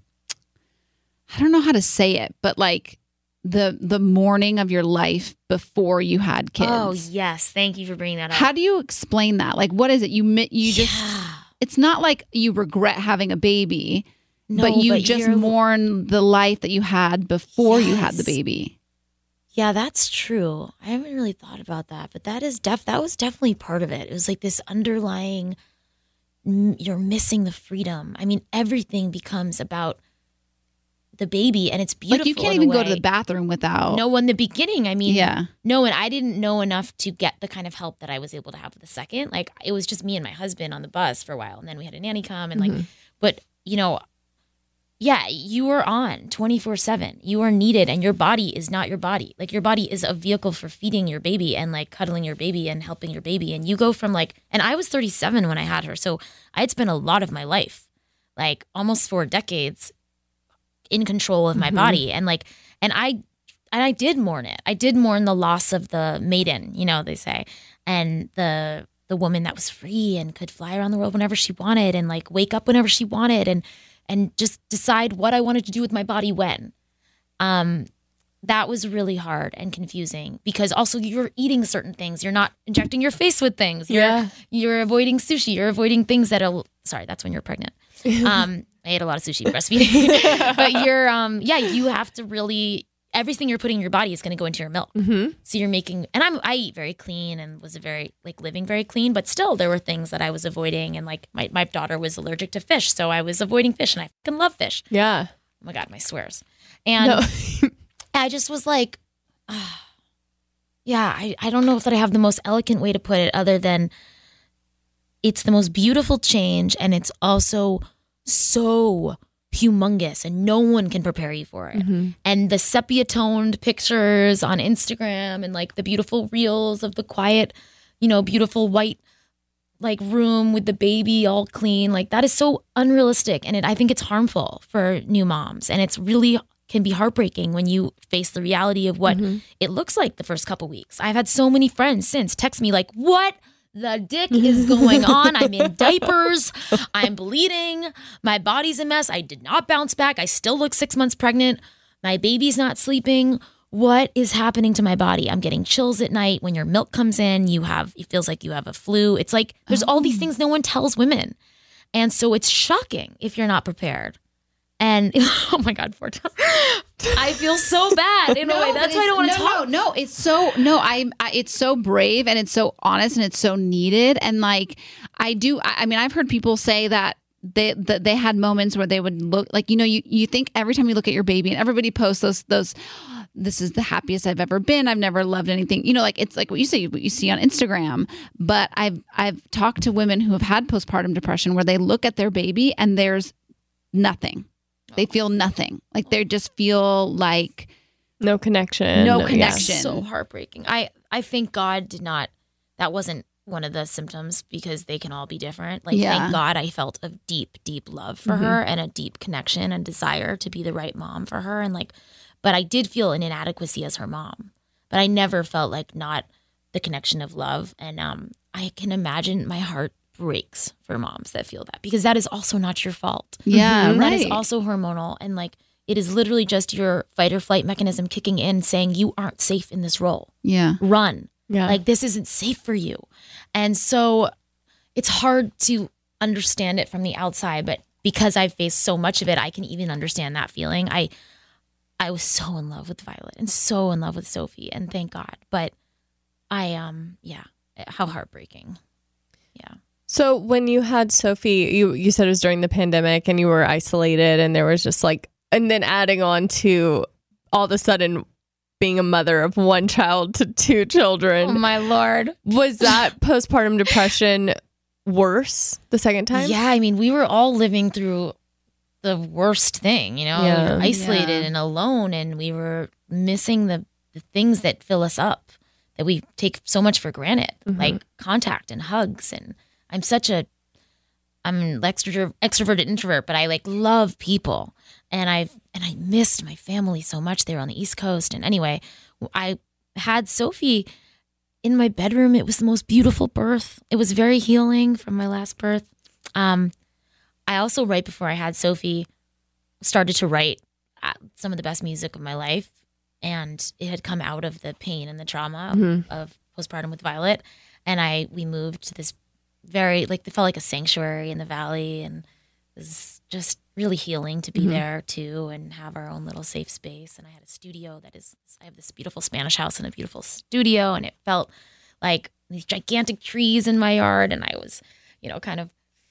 I don't know how to say it, but like the the morning of your life before you had kids. Oh, yes. Thank you for bringing that up. How do you explain that? Like, what is it? You you just, yeah. It's not like you regret having a baby, no, but you but just mourn the life that you had before yes. you had the baby. Yeah, that's true. I haven't really thought about that, but that is def that was definitely part of it. It was like this underlying, you're missing the freedom. I mean, everything becomes about the baby, and it's beautiful. Like you can't even go to the bathroom without. No, in the beginning, I mean, yeah. no, and I didn't know enough to get the kind of help that I was able to have with the second. Like it was just me and my husband on the bus for a while, and then we had a nanny come, and mm-hmm. like, but you know, yeah, you are on twenty-four seven. You are needed, and your body is not your body. Like your body is a vehicle for feeding your baby and like cuddling your baby and helping your baby. And you go from like, and I was thirty-seven when I had her, so I had spent a lot of my life, like almost four decades, in control of my mm-hmm. body. And like, and I, and I did mourn it. I did mourn the loss of the maiden, you know, they say, and the, the woman that was free and could fly around the world whenever she wanted and like wake up whenever she wanted and, and just decide what I wanted to do with my body when. Um, that was really hard and confusing because also you're eating certain things. You're not injecting your face with things. You're, yeah. you're avoiding sushi. You're avoiding things that are, sorry, that's when you're pregnant. Um, I ate a lot of sushi breastfeeding, but you're, um, yeah, you have to really, everything you're putting in your body is going to go into your milk. Mm-hmm. So you're making, and I'm, I eat very clean and was a very like living very clean, but still there were things that I was avoiding. And like my, my daughter was allergic to fish. So I was avoiding fish and I fucking love fish. Yeah. Oh my God, my swears. And no. I just was like, oh, yeah, I, I don't know if that I have the most eloquent way to put it other than it's the most beautiful change. And it's also so humongous and no one can prepare you for it. Mm-hmm. And the sepia toned pictures on Instagram and like the beautiful reels of the quiet, you know, beautiful white like room with the baby all clean, like that is so unrealistic. And it, I think it's harmful for new moms. And it's really can be heartbreaking when you face the reality of what mm-hmm. it looks like the first couple weeks. I've had so many friends since text me like, what the dick is going on? I'm in diapers. I'm bleeding. My body's a mess. I did not bounce back. I still look six months pregnant. My baby's not sleeping. What is happening to my body? I'm getting chills at night. When your milk comes in, you have, it feels like you have a flu. It's like, there's all these things no one tells women. And so it's shocking if you're not prepared. And oh my God, poor Tom. I feel so bad in no, a way. That's why I don't want to no, talk. No, no, it's so no. I, I it's so brave and it's so honest and it's so needed. And like I do. I, I mean, I've heard people say that they that they had moments where they would look like you know you you think every time you look at your baby and everybody posts those those. This is the happiest I've ever been. I've never loved anything. You know, like it's like what you say, what you see on Instagram. But I've I've talked to women who have had postpartum depression where they look at their baby and there's nothing. They feel nothing. Like they just feel like no connection. No no, connection. Yeah. So heartbreaking. I, I think God did not, that wasn't one of the symptoms because they can all be different. Like, Yeah. thank God I felt a deep, deep love for her and a deep connection and desire to be the right mom for her. And like, but I did feel an inadequacy as her mom, but I never felt like not the connection of love. And um, I can imagine my heart breaks for moms that feel that, because that is also not your fault. Yeah, That is right. also hormonal. And like, it is literally just your fight or flight mechanism kicking in saying you aren't safe in this role. Yeah. Run. Yeah. Like, this isn't safe for you. And so it's hard to understand it from the outside, but because I've faced so much of it, I can even understand that feeling. I I was so in love with Violet and so in love with Sophie, and thank God. But I um yeah, how heartbreaking. Yeah. So when you had Sophie, you you said it was during the pandemic and you were isolated, and there was just like, and then adding on to all of a sudden being a mother of one child to two children. Oh my Lord. Was that postpartum depression worse the second time? Yeah, I mean, we were all living through the worst thing, you know, Yeah. We were isolated Yeah. and alone, and we were missing the, the things that fill us up that we take so much for granted, Mhm. like contact and hugs. And I'm such a, I'm an extrovert, extroverted introvert, but I like love people. And I've, and I missed my family so much. They were on the East Coast. And anyway, I had Sophie in my bedroom. It was the most beautiful birth. It was very healing from my last birth. Um, I also, right before I had Sophie, started to write uh, some of the best music of my life. And it had come out of the pain and the trauma Mhm. of postpartum with Violet. And I, we moved to this very, like, it felt like a sanctuary in the valley. And it was just really healing to be Mhm. there too and have our own little safe space. And I had a studio that is, I have this beautiful Spanish house and a beautiful studio. And it felt like these gigantic trees in my yard. And I was, you know, kind of,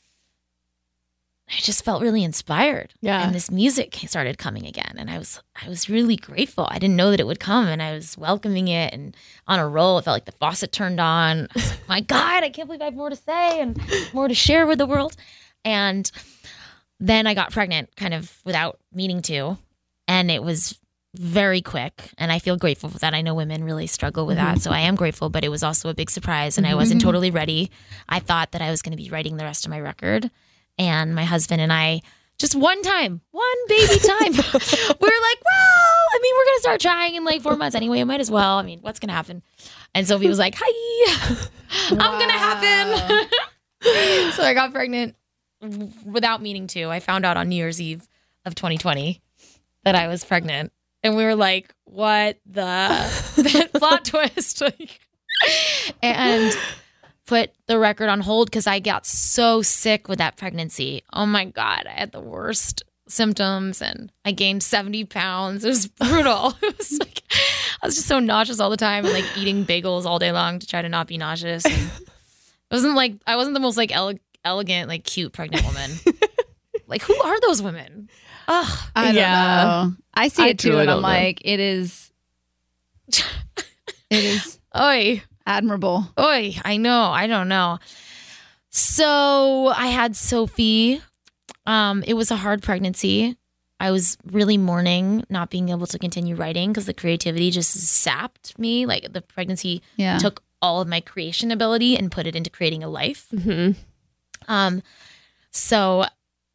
I just felt really inspired. Yeah. And this music started coming again. And I was, I was really grateful. I didn't know that it would come, and I was welcoming it and on a roll. It felt like the faucet turned on. I was like, my God, I can't believe I have more to say and more to share with the world. And then I got pregnant kind of without meaning to. And it was very quick. And I feel grateful for that. I know women really struggle with that. So I am grateful, but it was also a big surprise. And I wasn't totally ready. I thought that I was going to be writing the rest of my record. And my husband and I, just one time, one baby time, we were like, well, I mean, we're going to start trying in like four months anyway. I might as well. I mean, what's going to happen? And Sophie was like, hi, I'm going to happen. So I got pregnant without meaning to. I found out on New Year's Eve of twenty twenty that I was pregnant. And we were like, what the plot twist? Like, and put the record on hold because I got so sick with that pregnancy. Oh my God, I had the worst symptoms and I gained seventy pounds. It was brutal. It was like, I was just so nauseous all the time and like eating bagels all day long to try to not be nauseous. And it wasn't like, I wasn't the most like ele- elegant, like cute pregnant woman. Like, who are those women? Ugh. I don't Yeah. know. I see I it too, truly and I'm don't know. like, it is, it is Oy. admirable. Oy, I know. I don't know. So I had Sophie. Um, it was a hard pregnancy. I was really mourning not being able to continue writing because the creativity just sapped me. Like, the pregnancy Yeah. took all of my creation ability and put it into creating a life. hmm Um, so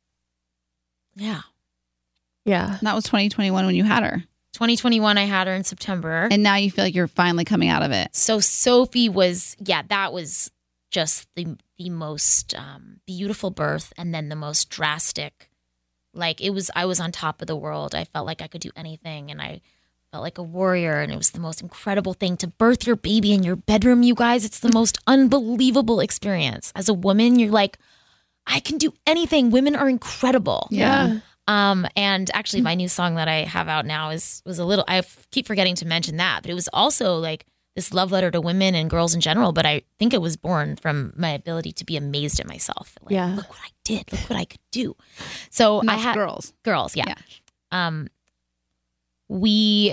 yeah, Yeah. That was twenty twenty-one when you had her. twenty twenty-one, I had her in September. And now you feel like you're finally coming out of it. So Sophie was, yeah, that was just the the most um, beautiful birth, and then the most drastic. Like, it was, I was on top of the world. I felt like I could do anything, and I felt like a warrior, and it was the most incredible thing to birth your baby in your bedroom, you guys. It's the most unbelievable experience. As a woman, you're like, I can do anything. Women are incredible. Yeah. Um, and actually, my new song that I have out now is was a little. I f- keep forgetting to mention that, but it was also like this love letter to women and girls in general. But I think it was born from my ability to be amazed at myself. Like, Yeah. look what I did. Look what I could do. So And I that's had girls. girls. Yeah. Yeah. Um, we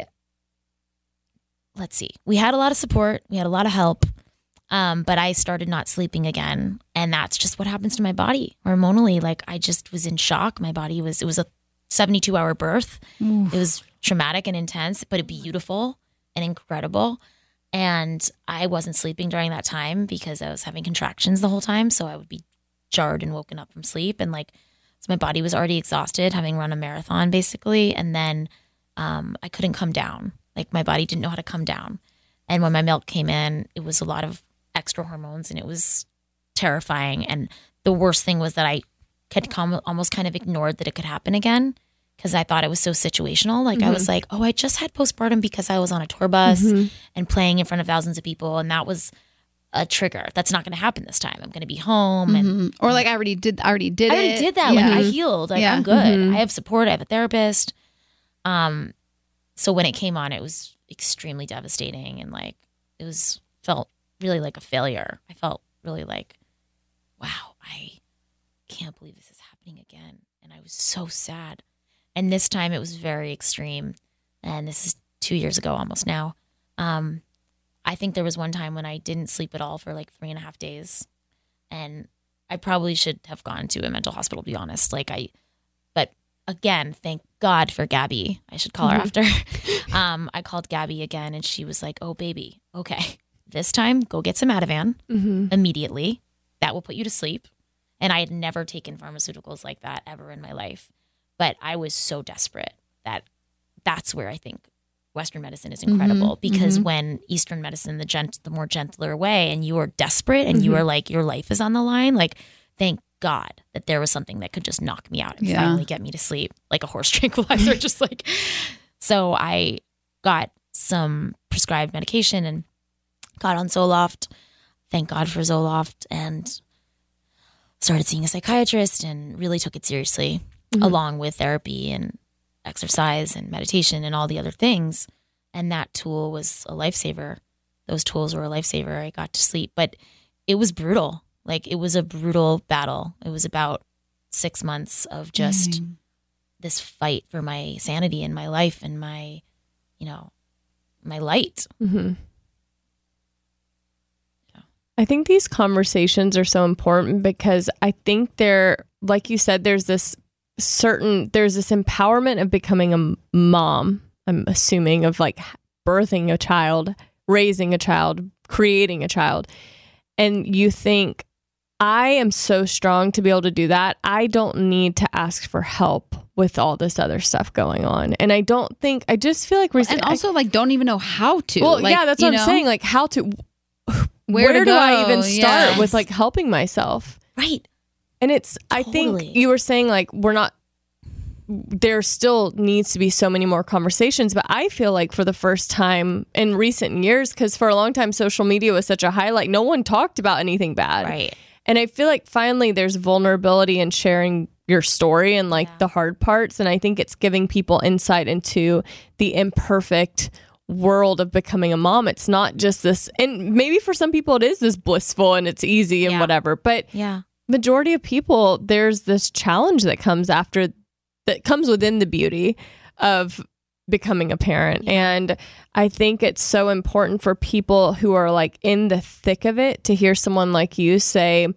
let's see. We had a lot of support. We had a lot of help. Um, but I started not sleeping again. And that's just what happens to my body hormonally. Like, I just was in shock. My body was, it was a seventy-two hour birth. Oof. It was traumatic and intense, but beautiful and incredible. And I wasn't sleeping during that time because I was having contractions the whole time. So I would be jarred and woken up from sleep. And like, so my body was already exhausted, having run a marathon basically. And then um, I couldn't come down. Like my body didn't know how to come down. And when my milk came in, it was a lot of extra hormones and it was terrifying. And the worst thing was that I had come, almost kind of ignored that it could happen again because I thought it was so situational. Like mm-hmm. I was like, oh, I just had postpartum because I was on a tour bus mm-hmm. and playing in front of thousands of people. And that was a trigger. That's not going to happen this time. I'm going to be home. And mm-hmm. Or like I already did, I already did I it. already did that. Yeah. Like I healed. Like yeah. I'm good. Mm-hmm. I have support. I have a therapist. Um, So when it came on, it was extremely devastating. And like, it was felt really like a failure. I felt really like, wow, I can't believe this is happening again. And I was so sad. And this time it was very extreme. And this is two years ago almost now. Um, I think there was one time when I didn't sleep at all for like three and a half days. And I probably should have gone to a mental hospital, to be honest. Like I, but again, thank God for Gabby. I should call her mm-hmm. after. um, I called Gabby again and she was like, oh, baby, okay. This time, go get some Ativan mm-hmm. immediately. That will put you to sleep. And I had never taken pharmaceuticals like that ever in my life. But I was so desperate that that's where I think Western medicine is incredible. Mm-hmm. Because mm-hmm. when Eastern medicine, the gent, the more gentler way, and you are desperate and mm-hmm. you are like, your life is on the line, like, thank God that there was something that could just knock me out and yeah. finally get me to sleep, like a horse tranquilizer, just like. So I got some prescribed medication and got on Zoloft. Thank God for Zoloft, and started seeing a psychiatrist and really took it seriously, mm-hmm. along with therapy and exercise and meditation and all the other things. And that tool was a lifesaver. Those tools were a lifesaver. I got to sleep, but it was brutal. Like, it was a brutal battle. It was about six months of just mm-hmm. this fight for my sanity and my life and my, you know, my light. Mm-hmm. Yeah. I think these conversations are so important because I think they're, like you said, there's this certain, there's this empowerment of becoming a mom, I'm assuming, of like birthing a child, raising a child, creating a child. And you think, I am so strong to be able to do that. I don't need to ask for help with all this other stuff going on. And I don't think, I just feel like we're... And also, I, like, don't even know how to. Well, like, yeah, that's what I'm know? saying. Like, how to... Where, where to do go? I even start yes. with, like, helping myself? Right. And it's, totally. I think you were saying, like, we're not... There still needs to be so many more conversations, but I feel like for the first time in recent years, because for a long time, social media was such a highlight, no one talked about anything bad. Right. And I feel like finally there's vulnerability in sharing your story and like yeah. the hard parts. And I think it's giving people insight into the imperfect world of becoming a mom. It's not just this, and maybe for some people it is this blissful and it's easy and yeah. whatever. But yeah. majority of people, there's this challenge that comes after, that comes within the beauty of becoming a parent. Yeah. And I think it's so important for people who are like in the thick of it to hear someone like you say,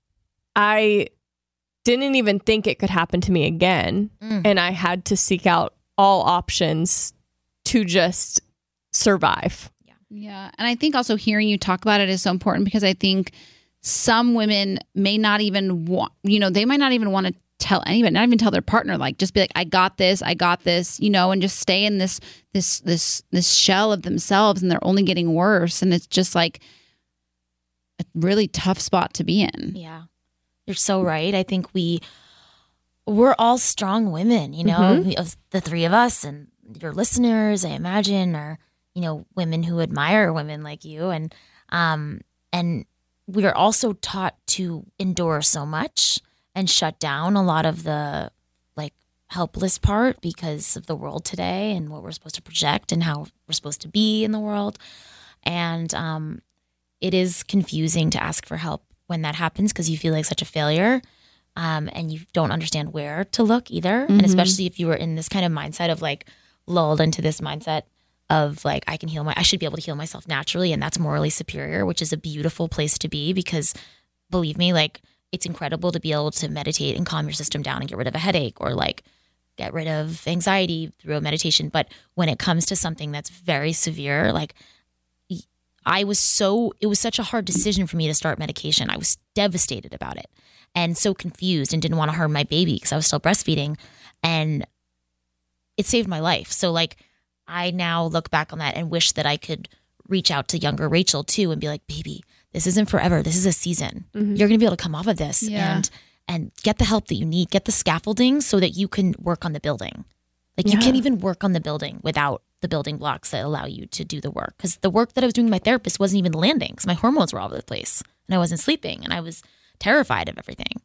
I didn't even think it could happen to me again. Mm. And I had to seek out all options to just survive. Yeah. Yeah. And I think also hearing you talk about it is so important because I think some women may not even want, you know, they might not even want to tell anybody, not even tell their partner, like just be like, I got this, I got this, you know, and just stay in this, this, this, this shell of themselves, and they're only getting worse. And it's just like a really tough spot to be in. Yeah, you're so right. I think we, we're all strong women, you know, mm-hmm. the three of us and your listeners, I imagine, are, you know, women who admire women like you. And, um, and we are also taught to endure so much and shut down a lot of the like helpless part because of the world today and what we're supposed to project and how we're supposed to be in the world. And um, it is confusing to ask for help when that happens because you feel like such a failure um, and you don't understand where to look either. Mm-hmm. And especially if you were in this kind of mindset of like lulled into this mindset of like, I can heal my, I should be able to heal myself naturally. And that's morally superior, which is a beautiful place to be because believe me, like, it's incredible to be able to meditate and calm your system down and get rid of a headache or like get rid of anxiety through a meditation. But when it comes to something that's very severe, like I was so, it was such a hard decision for me to start medication. I was devastated about it and so confused and didn't want to harm my baby because I was still breastfeeding, and it saved my life. So like, I now look back on that and wish that I could reach out to younger Rachel too and be like, baby, this isn't forever. This is a season. Mm-hmm. You're going to be able to come off of this yeah. and, and get the help that you need, get the scaffolding so that you can work on the building. Like yeah. you can't even work on the building without the building blocks that allow you to do the work. Because the work that I was doing with my therapist wasn't even landing because my hormones were all over the place and I wasn't sleeping and I was terrified of everything.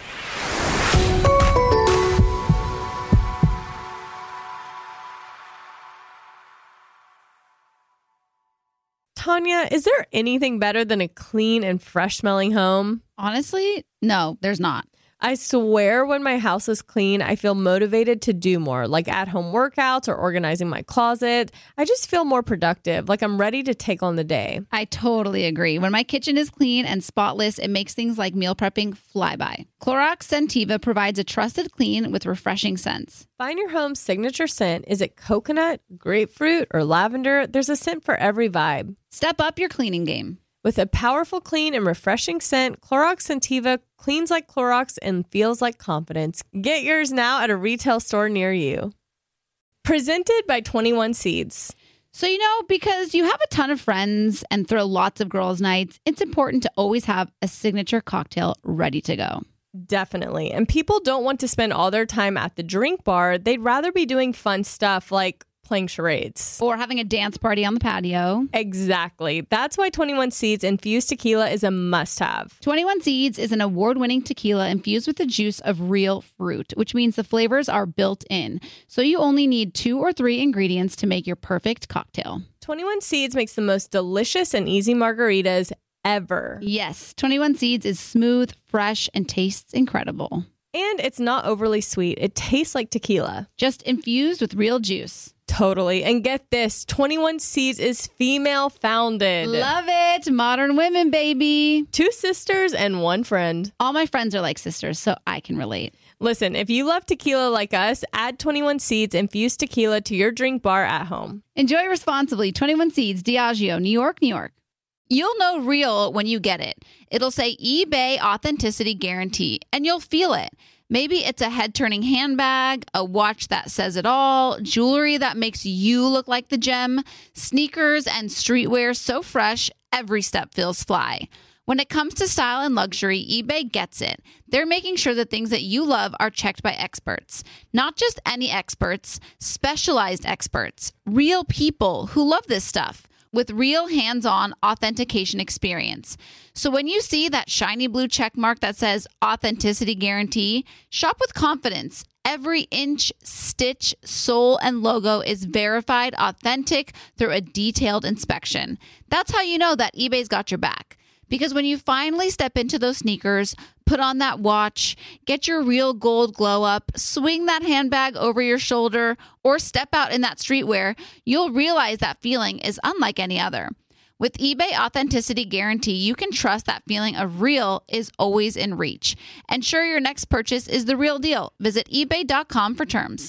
Tanya, is there anything better than a clean and fresh smelling home? Honestly, no, there's not. I swear when my house is clean, I feel motivated to do more, like at-home workouts or organizing my closet. I just feel more productive, like I'm ready to take on the day. I totally agree. When my kitchen is clean and spotless, it makes things like meal prepping fly by. Clorox Scentiva provides a trusted clean with refreshing scents. Find your home's signature scent. Is it coconut, grapefruit, or lavender? There's a scent for every vibe. Step up your cleaning game. With a powerful, clean, and refreshing scent, Clorox Scentiva cleans like Clorox and feels like confidence. Get yours now at a retail store near you. Presented by twenty-one Seeds. So, you know, because you have a ton of friends and throw lots of girls' nights, it's important to always have a signature cocktail ready to go. Definitely. And people don't want to spend all their time at the drink bar. They'd rather be doing fun stuff like playing charades. Or having a dance party on the patio. Exactly. That's why twenty-one Seeds Infused Tequila is a must-have. twenty-one Seeds is an award-winning tequila infused with the juice of real fruit, which means the flavors are built in. So you only need two or three ingredients to make your perfect cocktail. twenty-one Seeds makes the most delicious and easy margaritas ever. Yes, twenty-one Seeds is smooth, fresh, and tastes incredible. And it's not overly sweet. It tastes like tequila. Just infused with real juice. Totally. And get this, twenty-one Seeds is female founded. Love it. Modern women, baby. Two sisters and one friend. All my friends are like sisters, so I can relate. Listen, if you love tequila like us, add twenty-one Seeds Infused Tequila to your drink bar at home. Enjoy responsibly. twenty-one Seeds, Diageo, New York, New York. You'll know real when you get it. It'll say eBay Authenticity Guarantee, and you'll feel it. Maybe it's a head-turning handbag, a watch that says it all, jewelry that makes you look like the gem, sneakers and streetwear so fresh, every step feels fly. When it comes to style and luxury, eBay gets it. They're making sure the things that you love are checked by experts. Not just any experts, specialized experts, real people who love this stuff, with real hands-on authentication experience. So when you see that shiny blue check mark that says Authenticity Guarantee, shop with confidence. Every inch, stitch, sole, and logo is verified authentic through a detailed inspection. That's how you know that eBay's got your back. Because when you finally step into those sneakers, put on that watch, get your real gold glow up, swing that handbag over your shoulder, or step out in that streetwear, you'll realize that feeling is unlike any other. With eBay Authenticity Guarantee, you can trust that feeling of real is always in reach. Ensure your next purchase is the real deal. Visit ebay dot com for terms.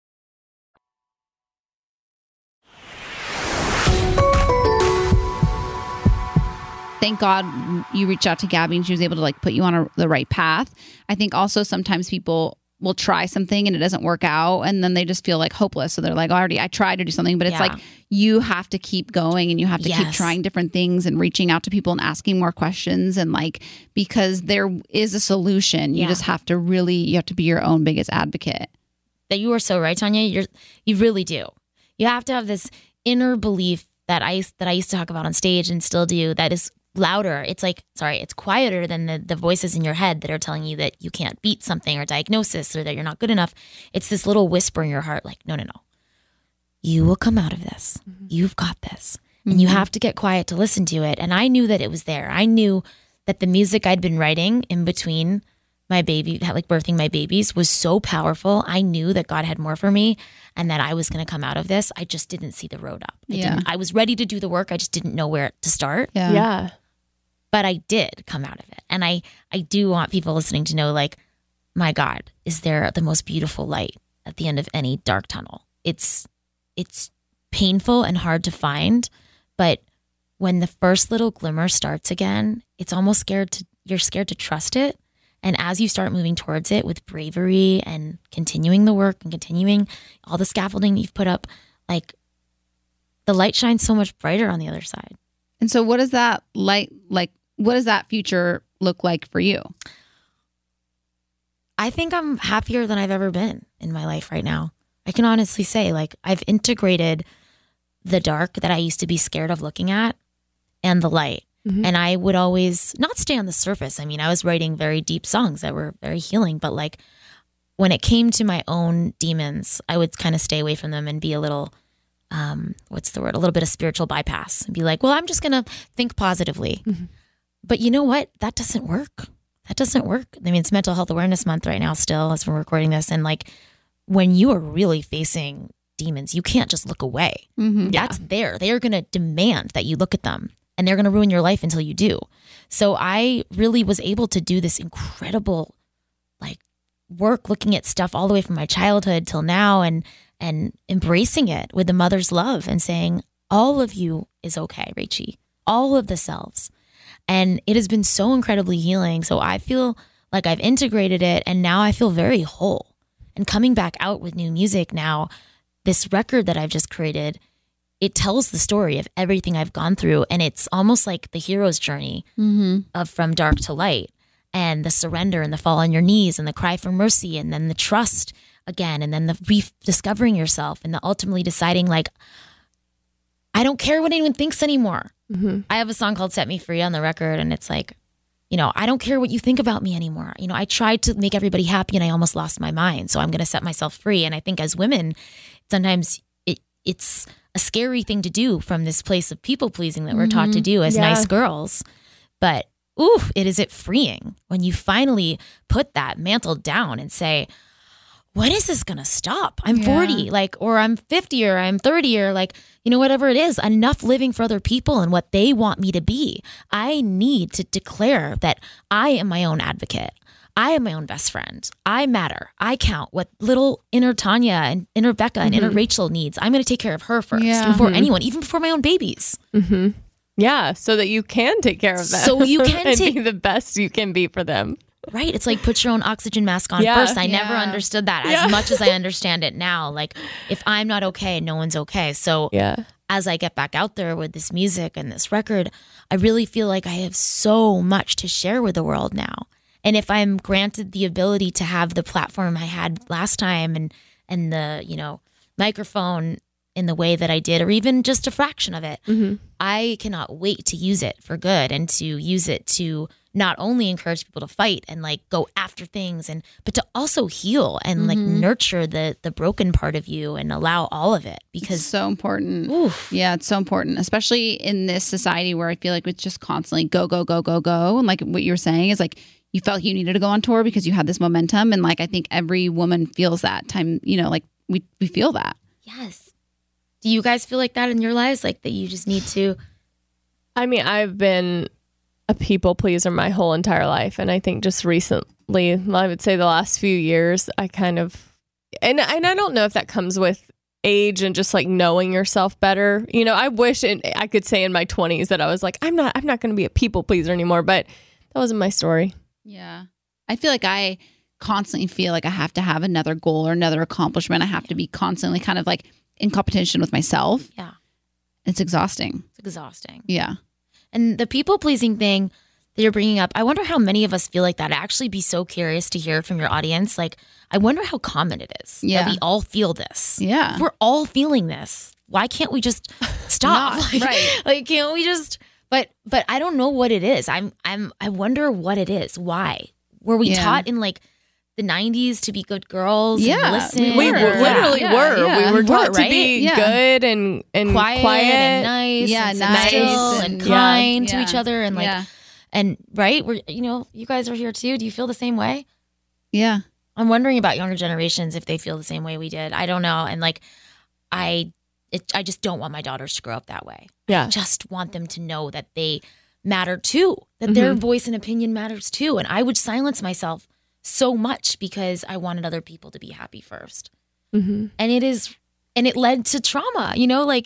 Thank God you reached out to Gabby and she was able to like put you on a, the right path. I think also sometimes people will try something and it doesn't work out and then they just feel like hopeless. So they're like, already I tried to do something, but it's Yeah. like you have to keep going and you have to keep Yes. trying different things and reaching out to people and asking more questions and like, because there is a solution. You Yeah. just have to really, you have to be your own biggest advocate. That you are so right, Tanya. You're you really do. You have to have this inner belief that I that I used to talk about on stage and still do. That is louder. It's like sorry, it's quieter than the the voices in your head that are telling you that you can't beat something or diagnosis or that you're not good enough. It's this little whisper in your heart, like no, no, no. You will come out of this. Mm-hmm. You've got this, mm-hmm. and you have to get quiet to listen to it. And I knew that it was there. I knew that the music I'd been writing in between my baby, like birthing my babies, was so powerful. I knew that God had more for me and that I was going to come out of this. I just didn't see the road up. I, Yeah. didn't, I was ready to do the work. I just didn't know where to start. Yeah. Yeah. But I did come out of it. And I, I do want people listening to know, like, my God, is there the most beautiful light at the end of any dark tunnel? It's, it's painful and hard to find, but when the first little glimmer starts again, it's almost scared to, you're scared to trust it. And as you start moving towards it with bravery and continuing the work and continuing all the scaffolding you've put up, like the light shines so much brighter on the other side. And so what does that light, like, what does that future look like for you? I think I'm happier than I've ever been in my life right now. I can honestly say, like, I've integrated the dark that I used to be scared of looking at and the light. Mm-hmm. And I would always not stay on the surface. I mean, I was writing very deep songs that were very healing, but like when it came to my own demons, I would kind of stay away from them and be a little, um, what's the word? A little bit of spiritual bypass and be like, well, I'm just going to think positively. Mm-hmm. But you know what? That doesn't work. That doesn't work. I mean, it's Mental Health Awareness Month right now still as we're recording this. And like when you are really facing demons, you can't just look away. Mm-hmm. That's yeah. there. They are going to demand that you look at them. And they're going to ruin your life until you do. So I really was able to do this incredible like work looking at stuff all the way from my childhood till now and and embracing it with the mother's love and saying, all of you is okay, Rachie. All of the selves. And it has been so incredibly healing. So I feel like I've integrated it and now I feel very whole. And coming back out with new music now, this record that I've just created, it tells the story of everything I've gone through. And it's almost like the hero's journey mm-hmm. of from dark to light and the surrender and the fall on your knees and the cry for mercy and then the trust again and then the rediscovering yourself and the ultimately deciding like, I don't care what anyone thinks anymore. Mm-hmm. I have a song called Set Me Free on the record and it's like, you know, I don't care what you think about me anymore. You know, I tried to make everybody happy and I almost lost my mind. So I'm going to set myself free. And I think as women, sometimes it it's a scary thing to do from this place of people pleasing that we're mm-hmm. taught to do as yeah. nice girls. But ooh, it is it freeing when you finally put that mantle down and say, when is this going to stop? I'm yeah. forty, like, or I'm fifty or I'm thirty or like, you know, whatever it is, enough living for other people and what they want me to be. I need to declare that I am my own advocate. I am my own best friend. I matter. I count. What little inner Tanya and inner Becca and mm-hmm. inner Rachel needs, I'm going to take care of her first yeah. before mm-hmm. anyone, even before my own babies. Mm-hmm. Yeah, so that you can take care of them. So you can and take be the best you can be for them. Right. It's like put your own oxygen mask on yeah. first. I yeah. never understood that yeah. as much as I understand it now. Like if I'm not okay, no one's okay. So yeah. as I get back out there with this music and this record, I really feel like I have so much to share with the world now. And if I'm granted the ability to have the platform I had last time and and the, you know, microphone in the way that I did, or even just a fraction of it, mm-hmm. I cannot wait to use it for good and to use it to not only encourage people to fight and like go after things and but to also heal and mm-hmm. like nurture the the broken part of you and allow all of it because it's so important. Oof. Yeah, it's so important, especially in this society where I feel like it's just constantly go, go, go, go, go. And like what you were saying is like you felt you needed to go on tour because you had this momentum. And like I think every woman feels that time, you know, like we, we feel that. Yes. Do you guys feel like that in your lives? Like that you just need to? I mean, I've been a people pleaser my whole entire life. And I think just recently, I would say the last few years, I kind of, and, and I don't know if that comes with age and just like knowing yourself better. You know, I wish it, I could say in my twenties that I was like, I'm not, I'm not going to be a people pleaser anymore, but that wasn't my story. Yeah. I feel like I constantly feel like I have to have another goal or another accomplishment. I have to be constantly kind of like in competition with myself. Yeah. It's exhausting. It's exhausting. Yeah. And the people pleasing thing that you're bringing up, I wonder how many of us feel like that. I'd actually be so curious to hear from your audience. Like, I wonder how common it is yeah. that we all feel this. Yeah. If we're all feeling this. Why can't we just stop? Not, like, right. like, can't we just, but, but I don't know what it is. I'm, I'm, I wonder what it is. Why? Were we yeah. taught in like the nineties to be good girls yeah, and listen? We or, literally yeah, were. yeah. We were taught Were, to right? be Yeah. good and, and quiet, quiet. and nice, Yeah, and nice still and- and, yeah, kind to yeah, each other, and like, yeah. and right, we're you know, you guys are here too. Do you feel the same way? Yeah. I'm wondering about younger generations if they feel the same way we did. I don't know, and like, I, it, I just don't want my daughters to grow up that way. Yeah. I just want them to know that they matter too, that mm-hmm. their voice and opinion matters too, and I would silence myself so much because I wanted other people to be happy first. Mm-hmm. And it is, and it led to trauma, you know, like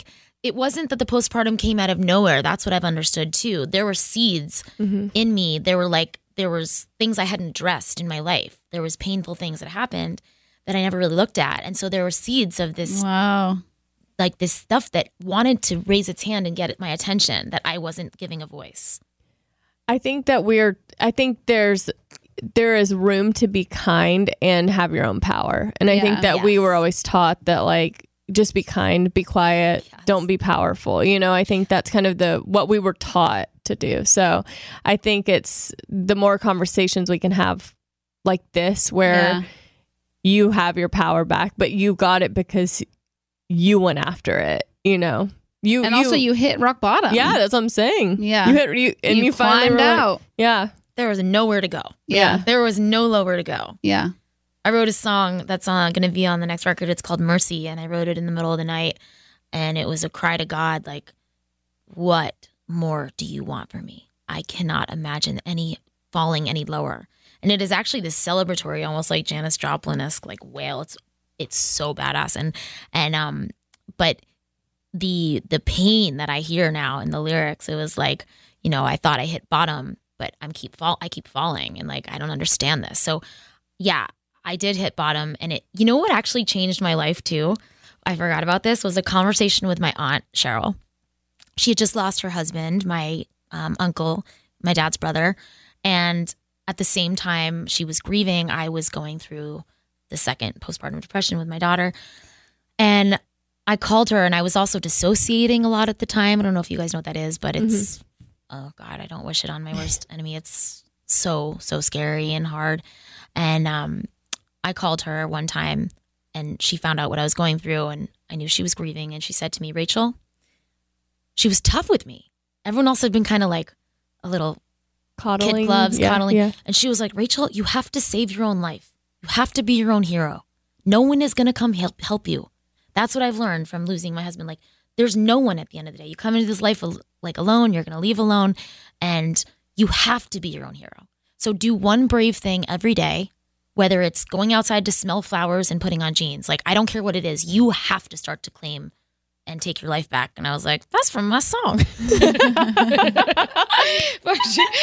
it wasn't that the postpartum came out of nowhere. That's what I've understood too. There were seeds Mm-hmm. in me. There were like, there was things I hadn't addressed in my life. There was painful things that happened that I never really looked at. And so there were seeds of this, Wow. like this stuff that wanted to raise its hand and get my attention that I wasn't giving a voice. I think that we're, I think there's, there is room to be kind and have your own power. And I Yeah. think that we Yes. were always taught that like, just be kind, be quiet, Yes. don't be powerful. You know, I think that's kind of the, what we were taught to do. So I think it's the more conversations we can have like this, where Yeah. you have your power back, but you got it because you went after it, you know, you, And also you hit rock bottom. yeah, that's what I'm saying. Yeah. You hit, you, and you, you finally climbed were like- out. yeah. There was nowhere to go. Yeah. There was no lower to go. Yeah. I wrote a song that's uh, going to be on the next record. It's called Mercy, and I wrote it in the middle of the night, and it was a cry to God, like, what more do you want from me? I cannot imagine any falling any lower. And it is actually this celebratory, almost like Janis Joplin-esque, like wail. It's it's so badass, and and um, but the the pain that I hear now in the lyrics, it was like, you know, I thought I hit bottom, but I'm keep fall I keep falling, and like I don't understand this. So, yeah. I did hit bottom, and it, you know what actually changed my life too? I forgot about this, was a conversation with my aunt, Cheryl. She had just lost her husband, my um, uncle, my dad's brother. And at the same time she was grieving, I was going through the second postpartum depression with my daughter. And I called her, and I was also dissociating a lot at the time. I don't know if you guys know what that is, but it's, oh God, I don't wish it on my worst enemy. It's so, so scary and hard. And, um, I called her one time, and she found out what I was going through, and I knew she was grieving. And she said to me, Rachel, she was tough with me. Everyone else had been kind of like a little Coddling. kid gloves, yeah, coddling. Yeah. And she was like, Rachel, you have to save your own life. You have to be your own hero. No one is going to come help, help you. That's what I've learned from losing my husband. Like, there's no one at the end of the day. You come into this life al- like alone, you're going to leave alone, and you have to be your own hero. So do one brave thing every day. Whether it's going outside to smell flowers and putting on jeans, like I don't care what it is, you have to start to claim and take your life back. And I was like, that's from my song. but,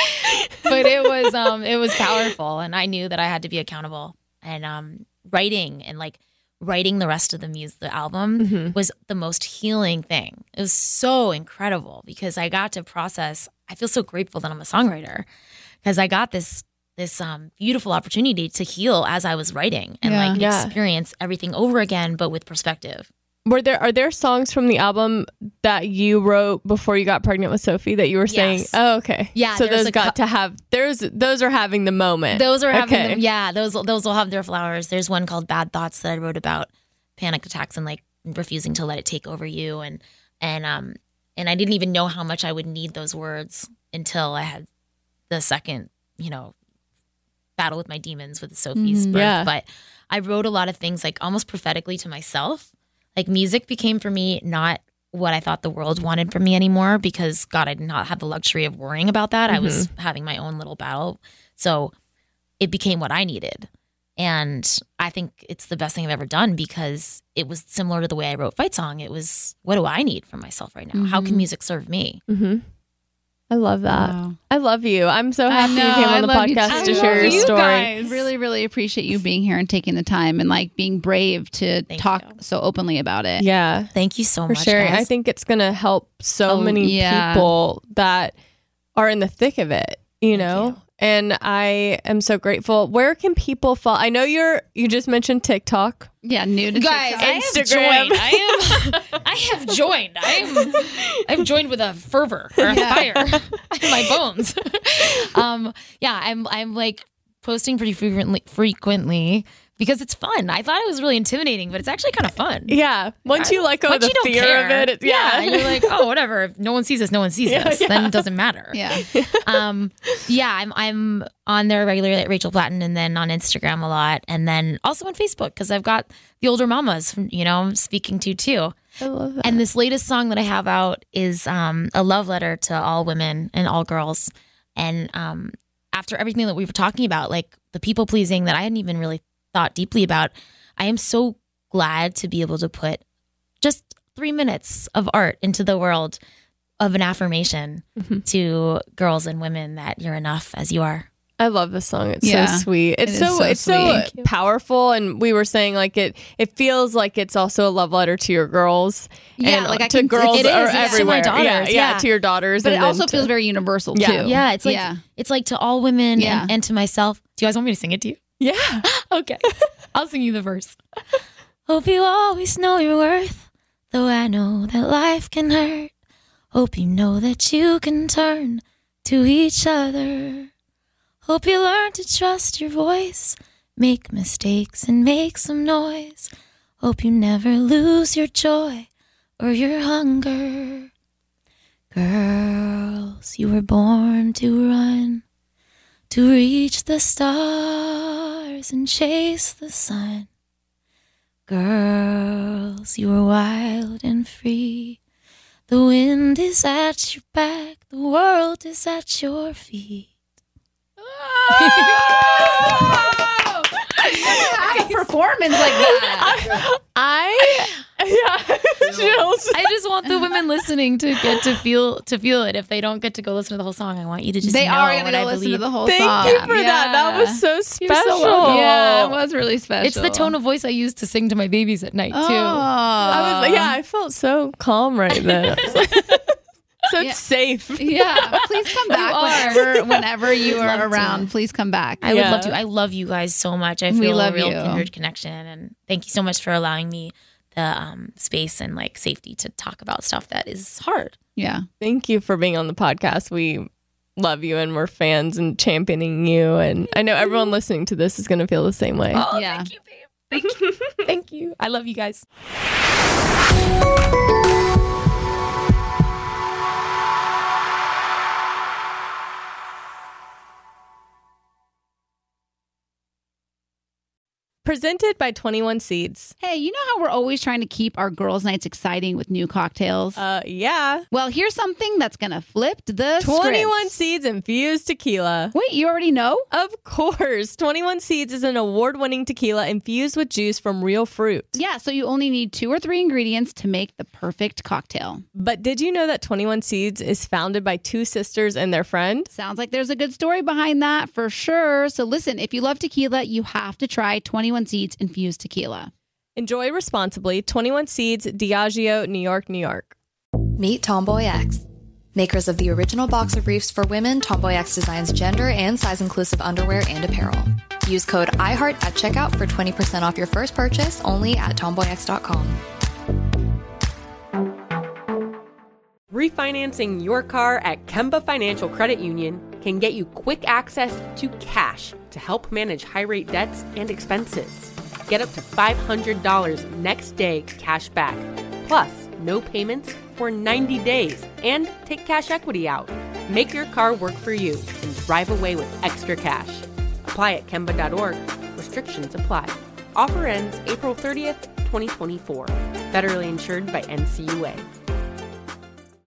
but it was um it was powerful, and I knew that I had to be accountable. And um writing and like writing the rest of the music, the album Mm-hmm. was the most healing thing. It was so incredible because I got to process. I feel so grateful that I'm a songwriter because I got this this um, beautiful opportunity to heal as I was writing and Yeah. like Yeah. experience everything over again, but with perspective. Were there are there songs from the album that you wrote before you got pregnant with Sophie that you were saying? Yes. Oh, okay. Yeah, So there's those a got cou- to have there's those are having the moment. Those are having Okay. them, yeah, those those will have their flowers. There's one called Bad Thoughts that I wrote about panic attacks and like refusing to let it take over you, and and um and I didn't even know how much I would need those words until I had the second, you know, battle with my demons with Sophie's Mhm. birth. Yeah. But I wrote a lot of things like almost prophetically to myself. Like music became for me not what I thought the world wanted from me anymore because God, I did not have the luxury of worrying about that. I was having my own little battle. So it became what I needed. And I think it's the best thing I've ever done because it was similar to the way I wrote Fight Song. It was, what do I need from myself right now? How can Mhm. music serve me? Mm-hmm. I love that. Wow. I love you. I'm so I happy know, you came I on the love you podcast too. to I share love your you story. I really, really appreciate you being here and taking the time and like being brave to Thank talk you. so openly about it. Yeah. Thank you so For much. sharing. guys. I think it's going to help so Oh, many yeah. people that are in the thick of it, you know? you. And I am so grateful. Where can people follow? I know you're, you just mentioned TikTok. Yeah, new to Guys, TikTok. I have Instagram. joined. I am. I have joined. I am. I've joined with a fervor or a fire in my bones. um. Yeah. I'm. I'm like posting pretty frequently. Frequently. Because it's fun. I thought it was really intimidating, but it's actually kind of fun. Yeah. Once you let go of Once the you don't fear care, of it, it's, yeah. you're like, oh, whatever. If no one sees us, no one sees Yeah, us. yeah. Then it doesn't matter. Yeah. um yeah i'm i'm on there regularly at Rachel Platten, and then on Instagram a lot, and then also on Facebook because I've got the older mamas, you know, I'm speaking to too. I love that. And this latest song that I have out is um a love letter to all women and all girls. And um after everything that we were talking about, like the people pleasing that I hadn't even really thought deeply about, I am so glad to be able to put just three minutes of art into the world of an affirmation Mm-hmm. to girls and women that you're enough as you are. I love this song. It's Yeah, so sweet. It's it is so, so it's sweet. so powerful. And we were saying like it it feels like it's also a love letter to your girls. Yeah, and like I to can- girls it is, or yeah. To my everywhere. daughters, yeah, yeah, yeah. to your daughters. But it and then also to- feels very universal Yeah. too. Yeah, it's like yeah. it's like to all women Yeah. and, and to myself. Do you guys want me to sing it to you? Yeah. Okay. I'll sing you the verse. Hope you always know your worth, though I know that life can hurt. Hope you know that you can turn to each other. Hope you learn to trust your voice, make mistakes and make some noise. Hope you never lose your joy or your hunger. Girls, you were born to run, to reach the stars and chase the sun. Girls, you were wild and free. The wind is at your back, the world is at your feet. Have a performance like that. I yeah. Chills. I just want the women listening to get to feel to feel it. If they don't get to go listen to the whole song, I want you to just They know are what going to I listen believe. to the whole Thank song. you for that. That was so You're special. so welcome. Yeah, it was really special. It's the tone of voice I use to sing to my babies at night too. Oh. I was, yeah, I felt so calm right then. I was like- so Yeah. safe. Yeah, please come back whenever, whenever you Love are to. around. Please come back. I Yeah. would love to. I love you guys so much. I We feel love a real you. kindred connection, and thank you so much for allowing me the um, space and like safety to talk about stuff that is hard. Yeah. Thank you for being on the podcast. We love you and we're fans and championing you. And I know everyone listening to this is going to feel the same way. Oh, Yeah. thank you, babe. Thank you. Thank you. I love you guys. Presented by twenty-one Seeds. Hey, you know how we're always trying to keep our girls' nights exciting with new cocktails? Uh, yeah. well, here's something that's going to flip the twenty-one script. Seeds infused tequila. Wait, you already know? Of course. twenty-one Seeds is an award-winning tequila infused with juice from real fruit. Yeah, so you only need two or three ingredients to make the perfect cocktail. But did you know that twenty-one Seeds is founded by two sisters and their friend? Sounds like there's a good story behind that for sure. So listen, if you love tequila, you have to try twenty-one Seeds infused tequila. Enjoy responsibly. twenty-one Seeds, Diageo, New York, New York. Meet Tomboy X. Makers of the original boxer briefs for women, Tomboy X designs gender and size-inclusive underwear and apparel. Use code IHEART at checkout for twenty percent off your first purchase only at tomboy x dot com. Refinancing your car at Kemba Financial Credit Union can get you quick access to cash to help manage high-rate debts and expenses. Get up to five hundred dollars next day cash back, plus no payments for ninety days, and take cash equity out. Make your car work for you and drive away with extra cash. Apply at kemba dot org. Restrictions apply. Offer ends April thirtieth, twenty twenty-four. Federally insured by N C U A.